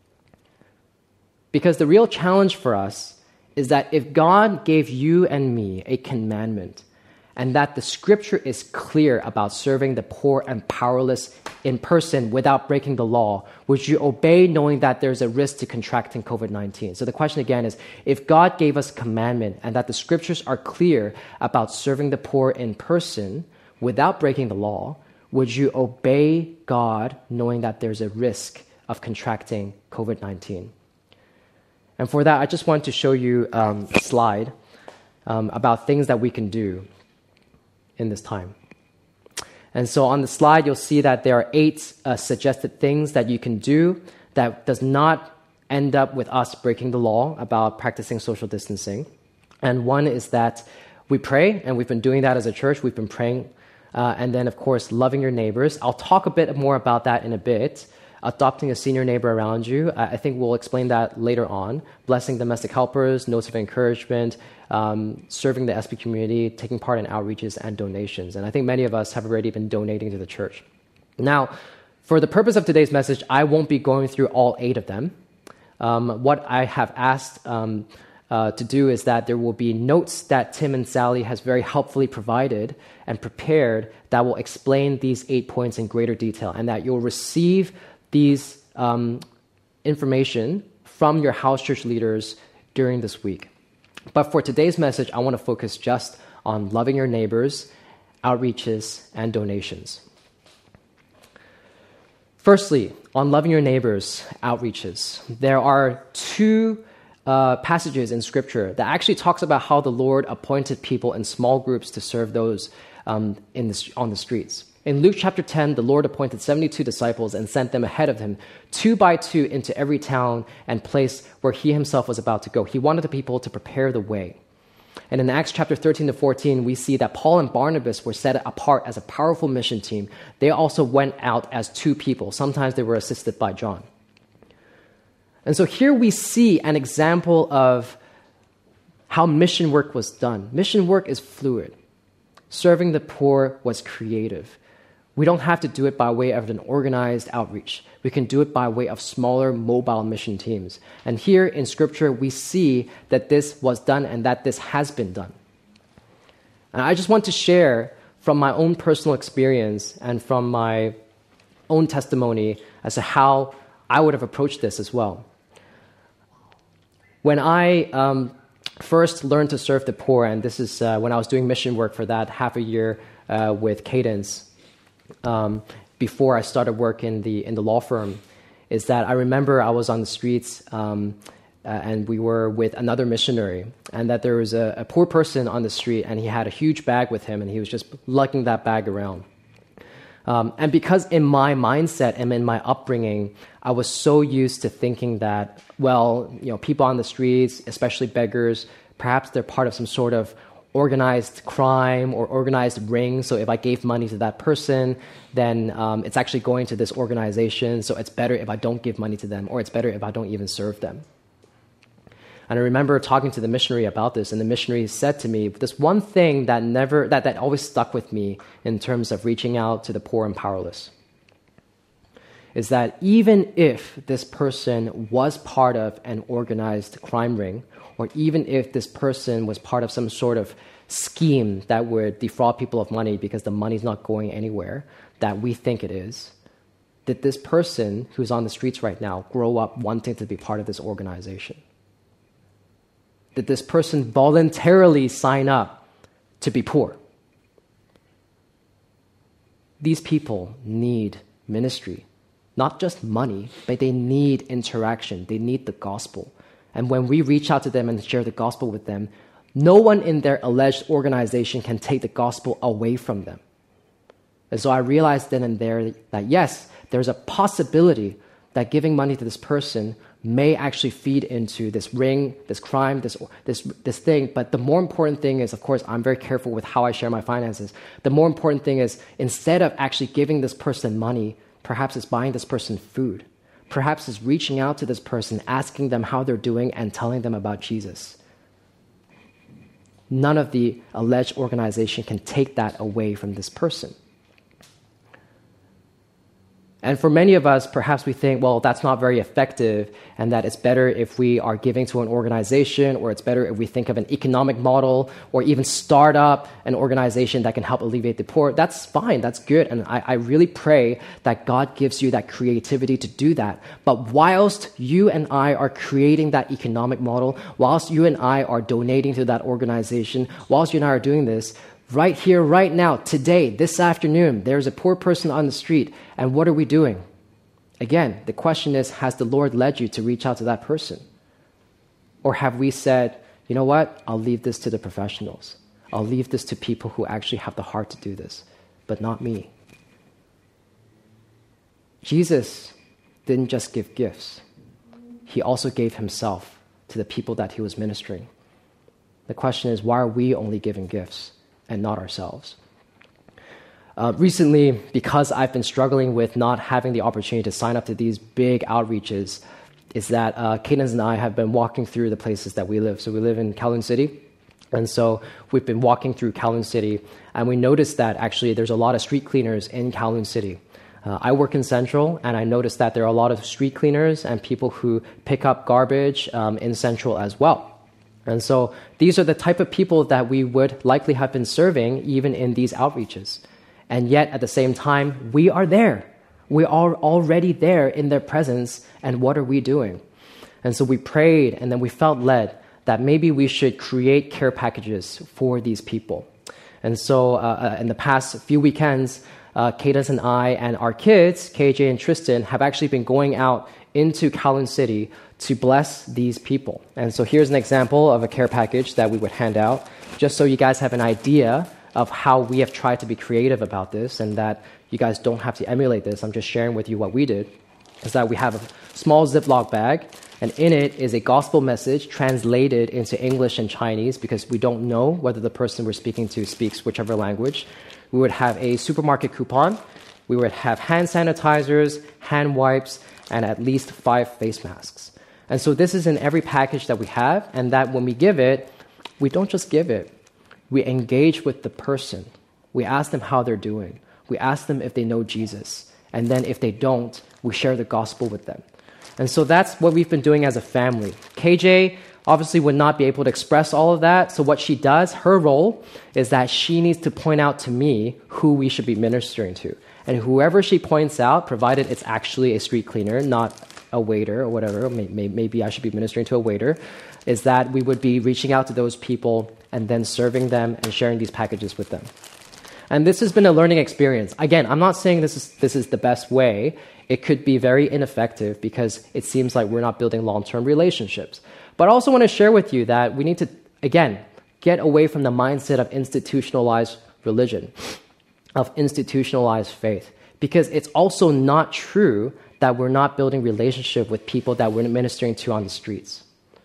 Because the real challenge for us is that if God gave you and me a commandment, and that the scripture is clear about serving the poor and powerless in person without breaking the law, would you obey knowing that there's a risk to contracting covid nineteen? So the question again is, if God gave us a commandment and that the scriptures are clear about serving the poor in person without breaking the law, would you obey God knowing that there's a risk of contracting covid nineteen? And for that, I just want to show you um, a slide um, about things that we can do in this time. And so on the slide, you'll see that there are eight uh, suggested things that you can do that does not end up with us breaking the law about practicing social distancing. And one is that we pray, and we've been doing that as a church. We've been praying. Uh, and then, of course, loving your neighbors. I'll talk a bit more about that in a bit. Adopting a senior neighbor around you. I think we'll explain that later on. Blessing domestic helpers, notes of encouragement, um, serving the S P community, taking part in outreaches and donations. And I think many of us have already been donating to the church. Now, for the purpose of today's message, I won't be going through all eight of them. Um, what I have asked um, uh, to do is that there will be notes that Tim and Sally has very helpfully provided and prepared that will explain these eight points in greater detail, and that you'll receive these um, information from your house church leaders during this week. But for today's message, I want to focus just on loving your neighbors, outreaches, and donations. Firstly, on loving your neighbors, outreaches. There are two uh, passages in Scripture that actually talks about how the Lord appointed people in small groups to serve those um, in the, on the streets. In Luke chapter ten, the Lord appointed seventy-two disciples and sent them ahead of him, two by two, into every town and place where he himself was about to go. He wanted the people to prepare the way. And in Acts chapter thirteen to fourteen, we see that Paul and Barnabas were set apart as a powerful mission team. They also went out as two people. Sometimes they were assisted by John. And so here we see an example of how mission work was done. Mission work is fluid. Serving the poor was creative. We don't have to do it by way of an organized outreach. We can do it by way of smaller mobile mission teams. And here in Scripture, we see that this was done and that this has been done. And I just want to share from my own personal experience and from my own testimony as to how I would have approached this as well. When I um, first learned to serve the poor, and this is uh, when I was doing mission work for that half a year uh, with Cadence, Um, before I started work in the in the law firm, is that I remember I was on the streets um, uh, and we were with another missionary, and that there was a, a poor person on the street, and he had a huge bag with him, and he was just lugging that bag around. Um, and because in my mindset and in my upbringing, I was so used to thinking that, well, you know, people on the streets, especially beggars, perhaps they're part of some sort of organized crime or organized ring. So if I gave money to that person, then um, it's actually going to this organization. So it's better if I don't give money to them, or it's better if I don't even serve them. And I remember talking to the missionary about this, and the missionary said to me, this one thing that never, that, that always stuck with me in terms of reaching out to the poor and powerless, is that even if this person was part of an organized crime ring, or even if this person was part of some sort of scheme that would defraud people of money because the money's not going anywhere that we think it is, did this person who's on the streets right now grow up wanting to be part of this organization? Did this person voluntarily sign up to be poor? These people need ministry, not just money, but they need interaction. They need the gospel. And when we reach out to them and share the gospel with them, no one in their alleged organization can take the gospel away from them. And so I realized then and there that yes, there's a possibility that giving money to this person may actually feed into this ring, this crime, this this this thing. But the more important thing is, of course, I'm very careful with how I share my finances. The more important thing is, instead of actually giving this person money, perhaps it's buying this person food. Perhaps it's reaching out to this person, asking them how they're doing, and telling them about Jesus. None of the alleged organization can take that away from this person. And for many of us, perhaps we think, well, that's not very effective, and that it's better if we are giving to an organization, or it's better if we think of an economic model, or even start up an organization that can help alleviate the poor. That's fine, that's good, and I, I really pray that God gives you that creativity to do that. But whilst you and I are creating that economic model, whilst you and I are donating to that organization, whilst you and I are doing this, right here, right now, today, this afternoon, there's a poor person on the street, and what are we doing? Again, the question is, has the Lord led you to reach out to that person? Or have we said, you know what, I'll leave this to the professionals. I'll leave this to people who actually have the heart to do this, but not me. Jesus didn't just give gifts. He also gave himself to the people that he was ministering. The question is, why are we only giving gifts and not ourselves? Uh, recently, because I've been struggling with not having the opportunity to sign up to these big outreaches, is that uh, Cadence and I have been walking through the places that we live. So we live in Kowloon City, and so we've been walking through Kowloon City, and we noticed that actually there's a lot of street cleaners in Kowloon City. Uh, I work in Central, and I noticed that there are a lot of street cleaners and people who pick up garbage um, in Central as well. And so these are the type of people that we would likely have been serving even in these outreaches. And yet, at the same time, we are there. We are already there in their presence, and what are we doing? And so we prayed, and then we felt led that maybe we should create care packages for these people. And so uh, in the past few weekends, uh, Cadence and I and our kids, K J and Tristan, have actually been going out into Kowloon City to bless these people. And so here's an example of a care package that we would hand out, just so you guys have an idea of how we have tried to be creative about this, and that you guys don't have to emulate this. I'm just sharing with you what we did, is that we have a small Ziploc bag, and in it is a gospel message translated into English and Chinese, because we don't know whether the person we're speaking to speaks whichever language. We would have a supermarket coupon. We would have hand sanitizers, hand wipes, and at least five face masks. And so this is in every package that we have, and that when we give it, we don't just give it. We engage with the person. We ask them how they're doing. We ask them if they know Jesus. And then if they don't, we share the gospel with them. And so that's what we've been doing as a family. K J obviously would not be able to express all of that, so what she does, her role, is that she needs to point out to me who we should be ministering to. And whoever she points out, provided it's actually a street cleaner, not a waiter or whatever, maybe I should be ministering to a waiter, is that we would be reaching out to those people and then serving them and sharing these packages with them. And this has been a learning experience. Again, I'm not saying this is this is the best way. It could be very ineffective because it seems like we're not building long-term relationships. But I also want to share with you that we need to, again, get away from the mindset of institutionalized religion. of institutionalized faith, because it's also not true that we're not building relationship with people that we're ministering to on the streets.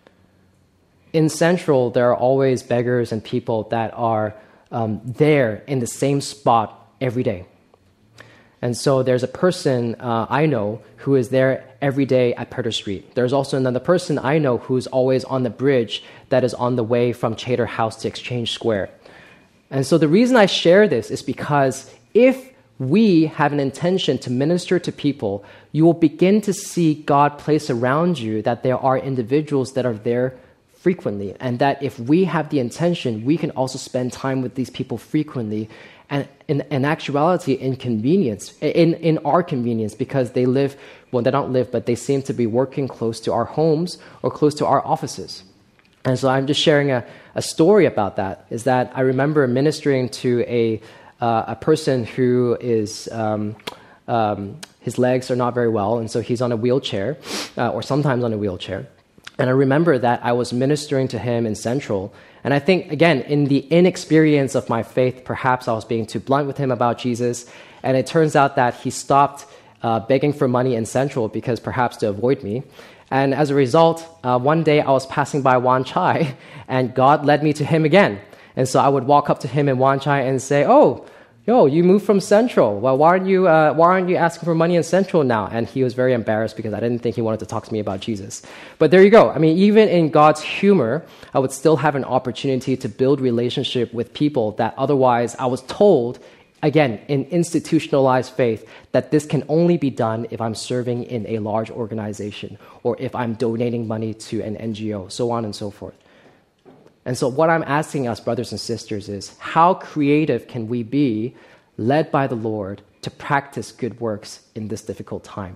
In Central, there are always beggars and people that are um, there in the same spot every day. And so there's a person uh, I know who is there every day at Perder Street. There's also another person I know who's always on the bridge that is on the way from Chater House to Exchange Square. And so the reason I share this is because if we have an intention to minister to people, you will begin to see God place around you that there are individuals that are there frequently, and that if we have the intention, we can also spend time with these people frequently, and in, in actuality, in convenience, in, in our convenience, because they live, well, they don't live, but they seem to be working close to our homes or close to our offices. And so I'm just sharing a, a story about that, is that I remember ministering to a uh, a person who is, um, um, his legs are not very well, and so he's on a wheelchair, uh, or sometimes on a wheelchair. And I remember that I was ministering to him in Central. And I think, again, in the inexperience of my faith, perhaps I was being too blunt with him about Jesus. And it turns out that he stopped uh, begging for money in Central because perhaps to avoid me. And as a result, uh, one day I was passing by Wan Chai, and God led me to him again. And so I would walk up to him in Wan Chai and say, "Oh, yo, you moved from Central. Well, why aren't you uh, why aren't you asking for money in Central now?" And he was very embarrassed because I didn't think he wanted to talk to me about Jesus. But there you go. I mean, even in God's humor, I would still have an opportunity to build relationship with people that otherwise I was told, again, in institutionalized faith, that this can only be done if I'm serving in a large organization or if I'm donating money to an N G O, so on and so forth. And so what I'm asking us, brothers and sisters, is how creative can we be, led by the Lord, to practice good works in this difficult time?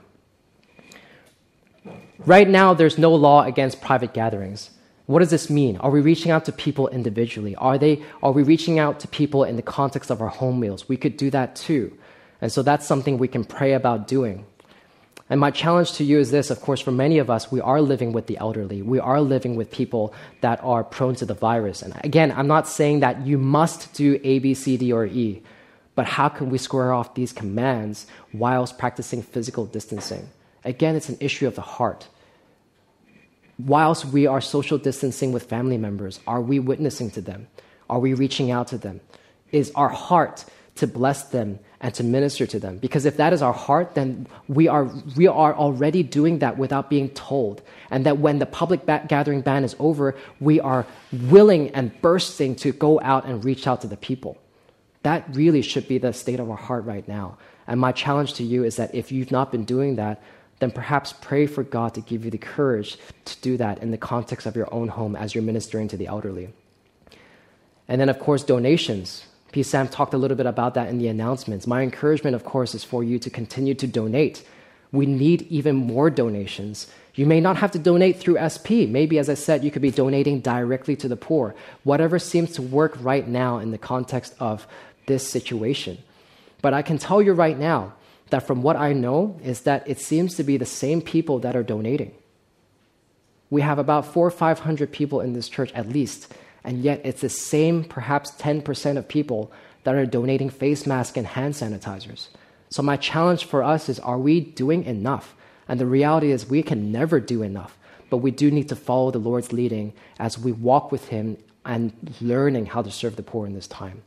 Right now, there's no law against private gatherings. What does this mean? Are we reaching out to people individually? Are they? Are we reaching out to people in the context of our home meals? We could do that too. And so that's something we can pray about doing. And my challenge to you is this, of course, for many of us, we are living with the elderly. We are living with people that are prone to the virus. And again, I'm not saying that you must do A, B, C, D, or E, but how can we square off these commands whilst practicing physical distancing? Again, it's an issue of the heart. Whilst we are social distancing with family members, are we witnessing to them? Are we reaching out to them? Is our heart to bless them and to minister to them? Because if that is our heart, then we are we are already doing that without being told. And that when the public ba- gathering ban is over, we are willing and bursting to go out and reach out to the people. That really should be the state of our heart right now. And my challenge to you is that if you've not been doing that, then perhaps pray for God to give you the courage to do that in the context of your own home as you're ministering to the elderly. And then, of course, donations. P. Sam talked a little bit about that in the announcements. My encouragement, of course, is for you to continue to donate. We need even more donations. You may not have to donate through S P. Maybe, as I said, you could be donating directly to the poor. Whatever seems to work right now in the context of this situation. But I can tell you right now that from what I know is that it seems to be the same people that are donating. We have about four or five hundred people in this church at least, and yet it's the same perhaps ten percent of people that are donating face masks and hand sanitizers. So my challenge for us is, are we doing enough? And the reality is we can never do enough, but we do need to follow the Lord's leading as we walk with Him and learning how to serve the poor in this time.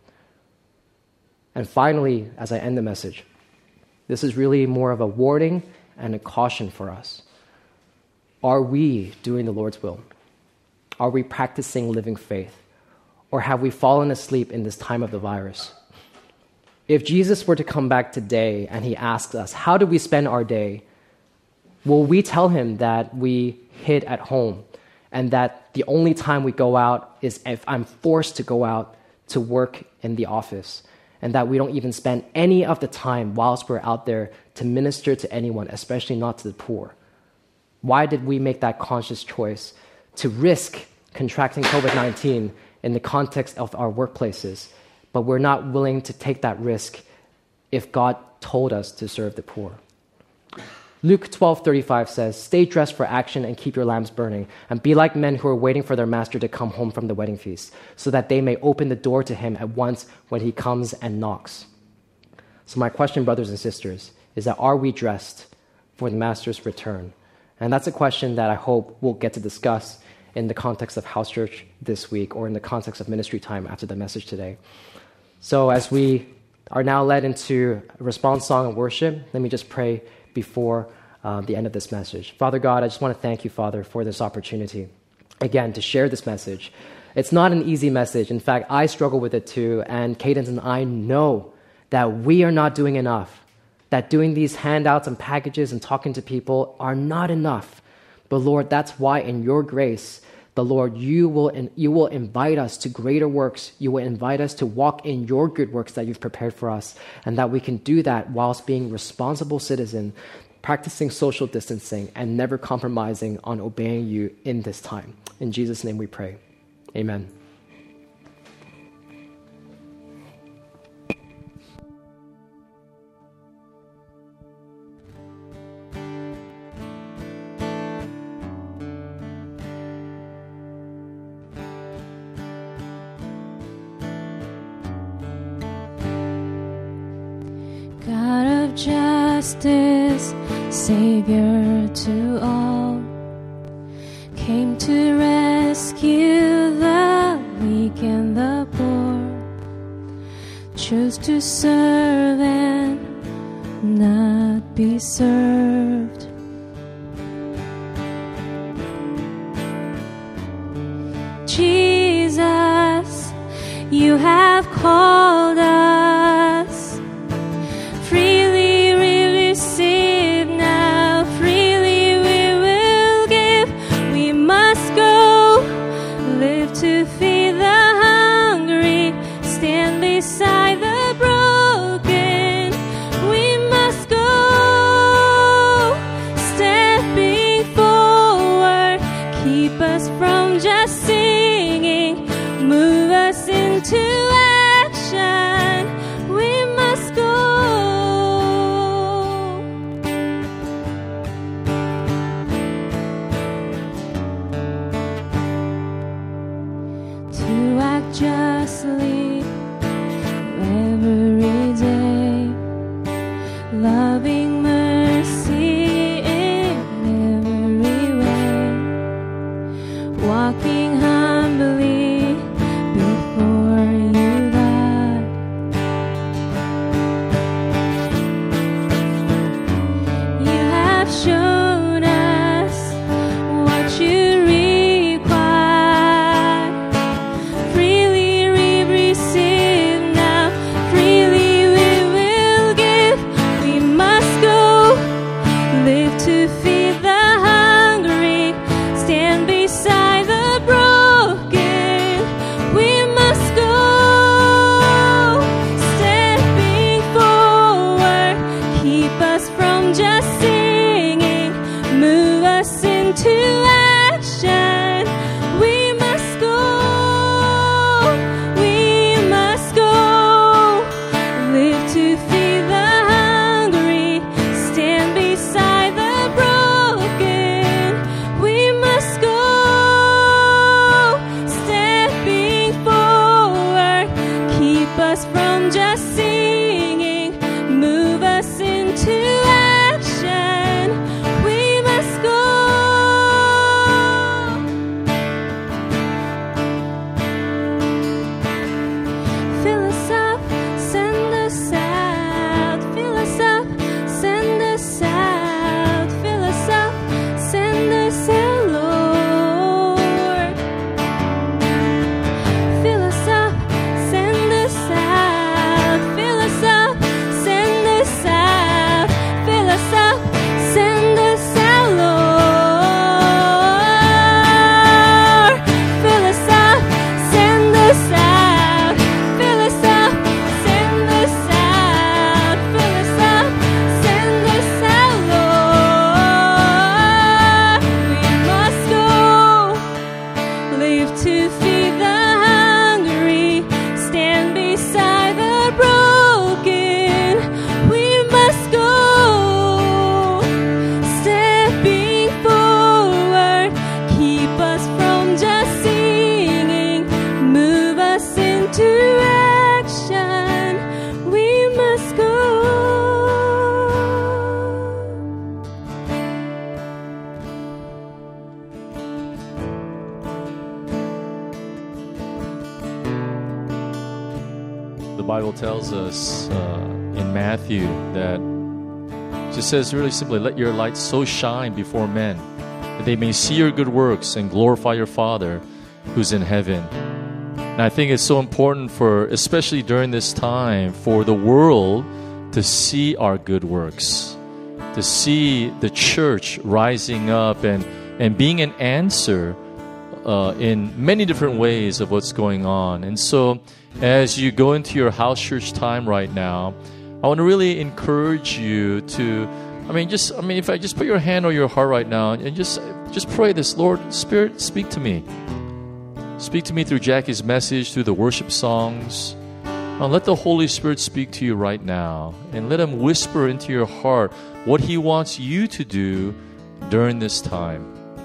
And finally, as I end the message, this is really more of a warning and a caution for us. Are we doing the Lord's will? Are we practicing living faith? Or have we fallen asleep in this time of the virus? If Jesus were to come back today and He asks us, how do we spend our day? Will we tell Him that we hid at home and that the only time we go out is if I'm forced to go out to work in the office, and that we don't even spend any of the time whilst we're out there to minister to anyone, especially not to the poor? Why did we make that conscious choice to risk contracting covid nineteen in the context of our workplaces, but we're not willing to take that risk if God told us to serve the poor? Luke twelve thirty-five says, "Stay dressed for action and keep your lamps burning, and be like men who are waiting for their master to come home from the wedding feast, so that they may open the door to him at once when he comes and knocks." So my question, brothers and sisters, is that are we dressed for the Master's return? And that's a question that I hope we'll get to discuss in the context of House Church this week or in the context of ministry time after the message today. So as we are now led into a response song and worship, let me just pray before uh, the end of this message. Father God, I just want to thank you, Father, for this opportunity, again, to share this message. It's not an easy message. In fact, I struggle with it too, and Cadence and I know that we are not doing enough, that doing these handouts and packages and talking to people are not enough. But Lord, that's why in your grace, the Lord, you will you will invite us to greater works. You will invite us to walk in your good works that you've prepared for us, and that we can do that whilst being responsible citizens, practicing social distancing, and never compromising on obeying you in this time. In Jesus' name we pray. Amen. God of justice, Savior to all, came to rescue the weak and the poor, chose to serve and not be served. Jesus, you have called us. Freely we receive now, freely we will give. We must go, live to feed the hungry, stand beside the broken. We must go, stepping forward, keep us from just singing, move us into action. Bible tells us uh, in Matthew that it just says really simply, let your light so shine before men that they may see your good works and glorify your Father who's in heaven. And I think it's so important for, especially during this time, for the world to see our good works, to see the church rising up and, and being an answer uh, in many different ways of what's going on. And so as you go into your house church time right now, I want to really encourage you to, I mean, just, I mean, if I just put your hand on your heart right now and just, just pray this, Lord, Spirit, speak to me. Speak to me through Jackie's message, through the worship songs. Uh, let the Holy Spirit speak to you right now, and let Him whisper into your heart what He wants you to do during this time.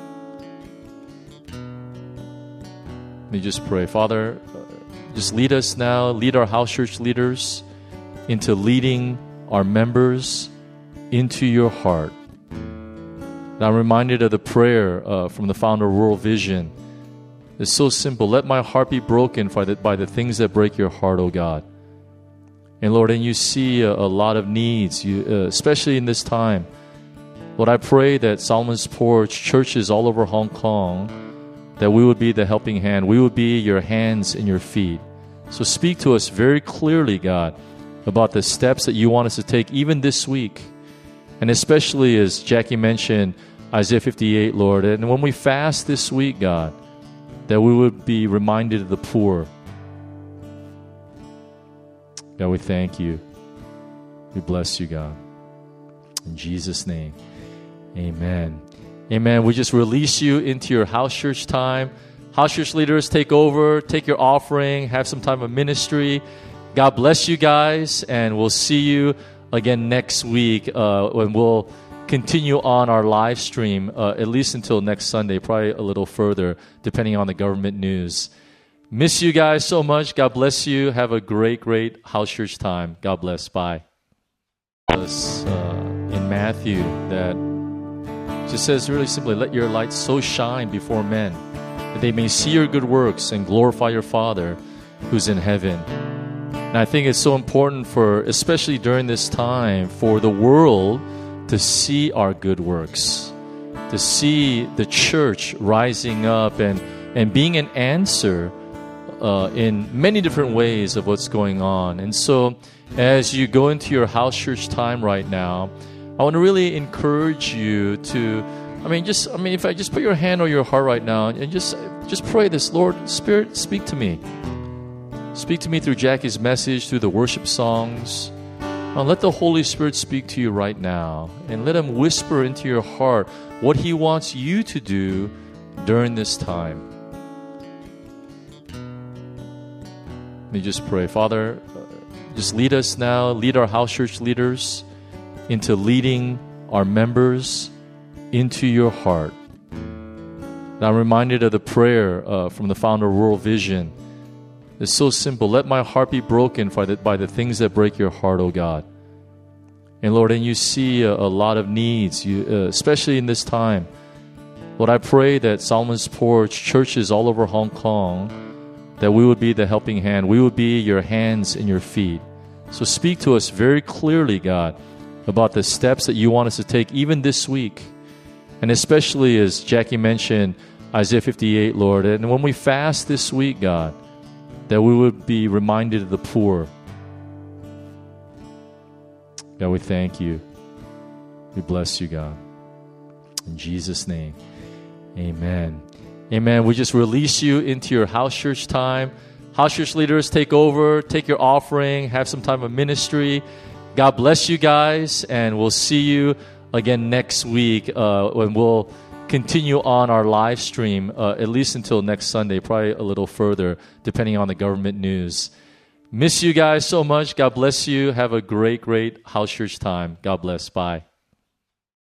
Let me just pray. Father, uh, just lead us now, lead our house church leaders into leading our members into your heart. And I'm reminded of the prayer uh, from the founder of World Vision. It's so simple. Let my heart be broken by the, by the things that break your heart, oh God. And Lord, and you see a, a lot of needs, you, uh, especially in this time. Lord, I pray that Solomon's Porch, churches all over Hong Kong, that we would be the helping hand. We would be your hands and your feet. So speak to us very clearly, God, about the steps that you want us to take even this week. And especially as Jackie mentioned, Isaiah fifty-eight, Lord. And when we fast this week, God, that we would be reminded of the poor. God, we thank you. We bless you, God. In Jesus' name, amen. Amen. We just release you into your house church time. House church leaders, take over, take your offering, have some time of ministry. God bless you guys, and we'll see you again next week uh, when we'll continue on our live stream, uh, at least until next Sunday, probably a little further, depending on the government news. Miss you guys so much. God bless you. Have a great, great house church time. God bless. Bye. Us, uh, in Matthew that just says really simply, let your light so shine before men that they may see your good works and glorify your Father who's in heaven. And I think it's so important for, especially during this time, for the world to see our good works, to see the church rising up and, and being an answer uh, in many different ways of what's going on. And so as you go into your house church time right now, I want to really encourage you to, I mean, just, I mean, if I just put your hand on your heart right now and just, just pray this, Lord, Spirit, speak to me. Speak to me through Jackie's message, through the worship songs. Uh, let the Holy Spirit speak to you right now, and let Him whisper into your heart what He wants you to do during this time. Let me just pray. Father, uh, just lead us now, lead our house church leaders into leading our members into your heart. And I'm reminded of the prayer uh, from the founder of World Vision. It's so simple. Let my heart be broken by the, by the things that break your heart, oh God. And Lord, and you see a, a lot of needs, you, uh, especially in this time. Lord, I pray that Solomon's Porch, churches all over Hong Kong, that we would be the helping hand. We would be your hands and your feet. So speak to us very clearly, God, about the steps that you want us to take even this week. And especially as Jackie mentioned, Isaiah fifty-eight, Lord. And when we fast this week, God, that we would be reminded of the poor. God, we thank you. We bless you, God. In Jesus' name, amen. Amen. We just release you into your house church time. House church leaders, take over, take your offering, have some time of ministry. God bless you guys, and we'll see you again next week uh, when we'll continue on our live stream, uh, at least until next Sunday, probably a little further, depending on the government news. Miss you guys so much. God bless you. Have a great, great house church time. God bless. Bye.